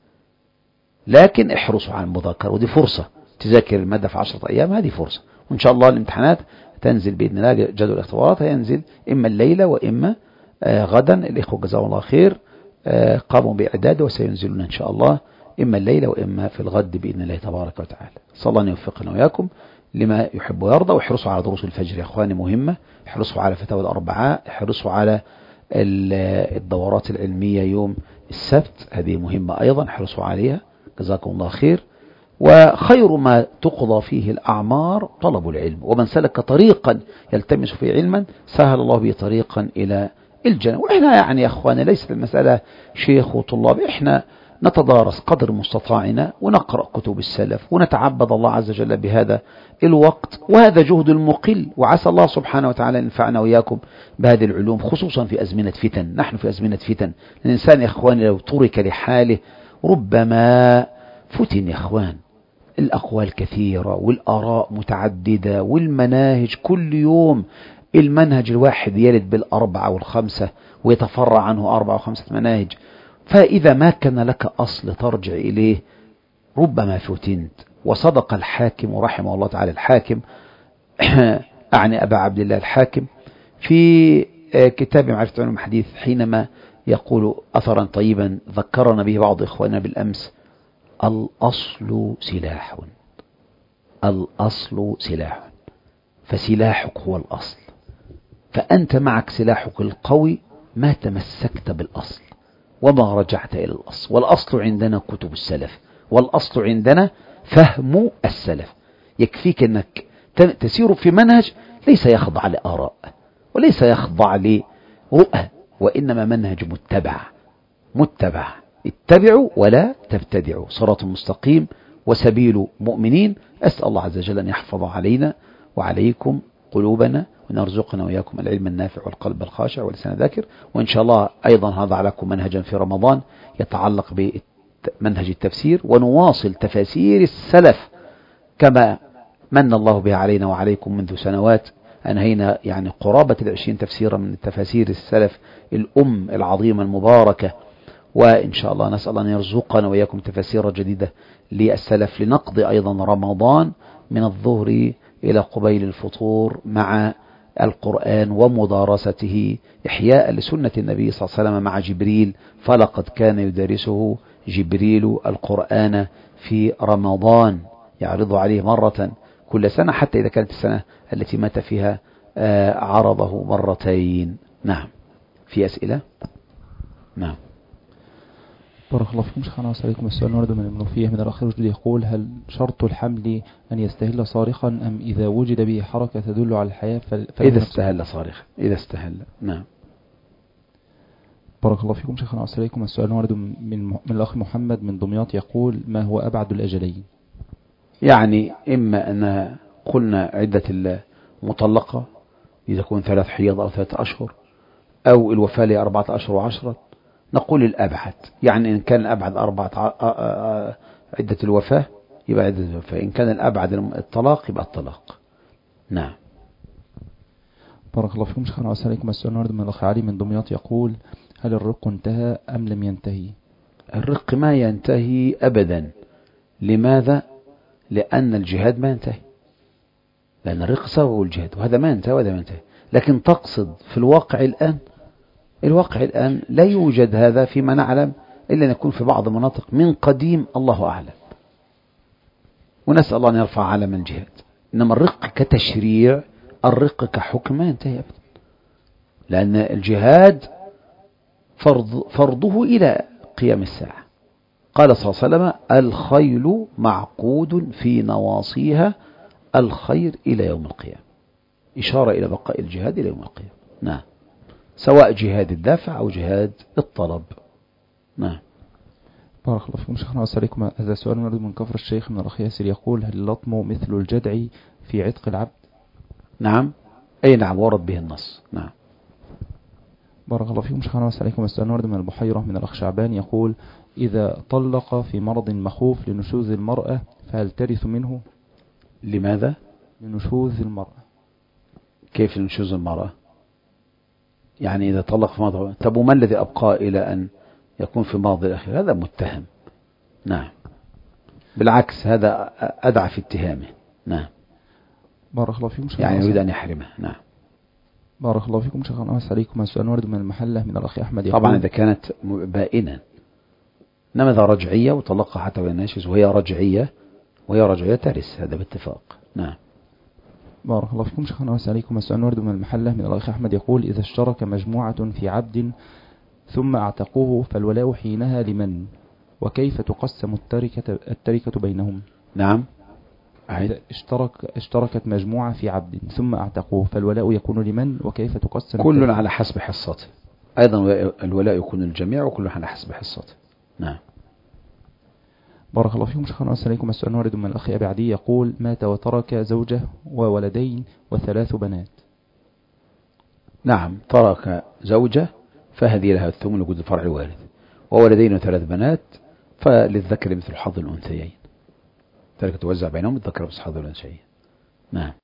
لكن احرصوا على المذاكرة، ودي فرصة تذاكر المادة في عشرة أيام، هذه فرصة. وإن شاء الله الامتحانات تنزل بإذن الله، جدول الاختبارات هينزل إما الليلة وإما آه غدا. الإخوة جزاهم الله خير آه قاموا بإعداده وسينزلون إن شاء الله إما الليلة وإما في الغد بإذن الله تبارك وتعالى. صلى الله أن يوفقنا وإياكم لما يحب ويرضى. واحرصوا على دروس الفجر يا أخواني مهمة، احرصوا على فتاوى الأربعاء، احرصوا على الدورات العلمية يوم السبت، هذه مهمة أيضا، احرصوا عليها جزاكم الله خير. وخير ما تقضى فيه الأعمار طلب العلم، ومن سلك طريقا يلتمس فيه علما سهل الله به طريقا إلى الجنة. وإحنا يعني يا أخواني ليست المسألة شيخ وطلاب، إحنا نتدارس قدر مستطاعنا ونقرأ كتب السلف ونتعبد الله عز وجل بهذا الوقت، وهذا جهد المقل. وعسى الله سبحانه وتعالى ينفعنا وإياكم بهذه العلوم، خصوصا في أزمنة فتن. نحن في أزمنة فتن، الإنسان يا أخواني لو ترك لحاله ربما فتن يا أخوان. الأقوال كثيرة والآراء متعددة والمناهج كل يوم المنهج الواحد يلد بالأربعة والخمسة ويتفرع عنه أربعة وخمسة مناهج. فإذا ما كان لك أصل ترجع إليه ربما فتنت. وصدق الحاكم رحمه الله تعالى، الحاكم أعني أبا عبد الله الحاكم في كتاب معرفة علوم الحديث حينما يقول أثرا طيبا ذكرنا به بعض إخواننا بالأمس: الأصل سلاح، الأصل سلاح، فسلاحك هو الأصل. فأنت معك سلاحك القوي ما تمسكت بالأصل وما رجعت إلى الأصل. والأصل عندنا كتب السلف، والأصل عندنا فهم السلف. يكفيك أنك تسير في منهج ليس يخضع لآراء وليس يخضع رؤى، وإنما منهج متبع متبع. اتبعوا ولا تبتدعوا، صراط مستقيم وسبيل مؤمنين. أسأل الله عز وجل أن يحفظ علينا وعليكم قلوبنا، وأن يرزقنا وإياكم العلم النافع والقلب الخاشع واللسان الذاكر. وإن شاء الله أيضا هذا لكم منهجا في رمضان يتعلق بمنهج التفسير، ونواصل تفاسير السلف كما من الله بها علينا وعليكم منذ سنوات. أنهينا يعني قرابة العشرين تفسيرا من تفاسير السلف الأم العظيمة المباركة، وإن شاء الله نسأل الله أن يرزقنا وإياكم تفاسير جديدة للسلف، لنقضي أيضا رمضان من الظهر إلى قبيل الفطور مع القرآن ومدارسته، إحياء لسنة النبي صلى الله عليه وسلم مع جبريل، فلقد كان يدرسه جبريل القرآن في رمضان، يعرض عليه مرة كل سنة، حتى إذا كانت السنة التي مات فيها عرضه مرتين. نعم. في أسئلة؟ نعم. بارك الله فيكم شيخنا وسألكم السؤال ورد من المنوفية من الأخ رجل يقول: هل شرط الحمل أن يستهل صارخا أم إذا وجد به حركة تدل على الحياة فل... إذا استهل صارخا إذا استهل. نعم. بارك الله فيكم شيخنا وسألكم السؤال ورد من, من الأخ محمد من دمياط يقول: ما هو أبعد الأجلين؟ يعني إما أن قلنا عدة المطلقة إذا كون ثلاث حيض أو ثلاث أشهر، أو الوفاة لأربعة أشهر وعشرة، نقول الأبعد. يعني إن كان الأبعد أربعة عدة الوفاة يبقى عدة الوفاة، إن كان الأبعد الطلاق يبقى الطلاق. نعم. بارك الله فيكم شيخنا وسألكم السؤال ورد من الأخ علي من دمياط يقول: هل الرق انتهى أم لم ينتهي؟ الرق ما ينتهي أبدا. لماذا؟ لأن الجهاد ما ينتهي، لأن الرق سبب الجهاد، وهذا ما ينتهي وهذا ما ينتهي. لكن تقصد في الواقع الآن، الواقع الآن لا يوجد هذا فيما نعلم، إلا أن يكون في بعض المناطق من قديم، الله أعلم، ونسأل الله أن يرفع علم الجهاد. إنما الرق كتشريع، الرق كحكم ما ينتهي أبدا، لأن الجهاد فرض فرضه إلى قيام الساعة. قال صلى الله عليه وسلم: الخيل معقود في نواصيها، الخير إلى يوم القيامة، إشارة إلى بقاء الجهاد إلى يوم القيامة. نعم، سواء جهاد الدافع أو جهاد الطلب. نعم. بارك الله فيكم شيخنا وسألكم هذا سؤال مرد من كفر الشيخ من الأخ ياسر يقول: هل اللطم مثل الجدع في عتق العبد؟ نعم. أي نعم، ورد به النص. نعم. بارك الله فيكم شيخنا وسألكم السؤال مرد من البحيرة من الأخ شعبان يقول: إذا طلق في مرض مخوف لنشوز المرأة فهل ترث منه؟ لماذا؟ لنشوز المرأة. كيف نشوز المرأة؟ يعني إذا طلق في مرض، طب وما الذي أبقى إلى أن يكون في مرض الأخير؟ هذا متهم. نعم، بالعكس هذا أدعى في اتهامه. نعم. بارك الله فيكم شيخنا، يعني يريد أن يحرمه. نعم. بارك الله فيكم شيخنا وسألكم السؤال ورد من المحلة من الأخ أحمد يقول: طبعا إذا كانت بائنا، إنما إذا رجعية وطلقها حتى وهي ناشز وهي رجعية وهي رجعية ترث، هذا باتفاق. نعم. بارك الله فيكم شيخنا وسألكم السؤال ورد من المحلة من الأخ أحمد يقول: إذا اشترك مجموعة في عبد ثم اعتقوه فالولاء حينها لمن؟ وكيف تقسم التركة, التركة بينهم؟ نعم. إذا اشترك اشتركت مجموعة في عبد ثم اعتقوه فالولاء يكون لمن؟ وكيف تقسم؟ كل التركة؟ على حسب حصته. أيضا الولاء يكون للجميع وكل على حسب حصته. نعم. بارك الله فيكم شيخنا وسألكم السؤال وارد من الأخ أبي عدي يقول: مات وترك زوجة وولدين وثلاث بنات. نعم، ترك زوجة فهذه لها الثمن لوجود الفرع الوارث، وولدين وثلاث بنات فللذكر مثل حظ الأنثيين، ترك توزع بينهم الذكر مثل حظ الأنثيين. نعم.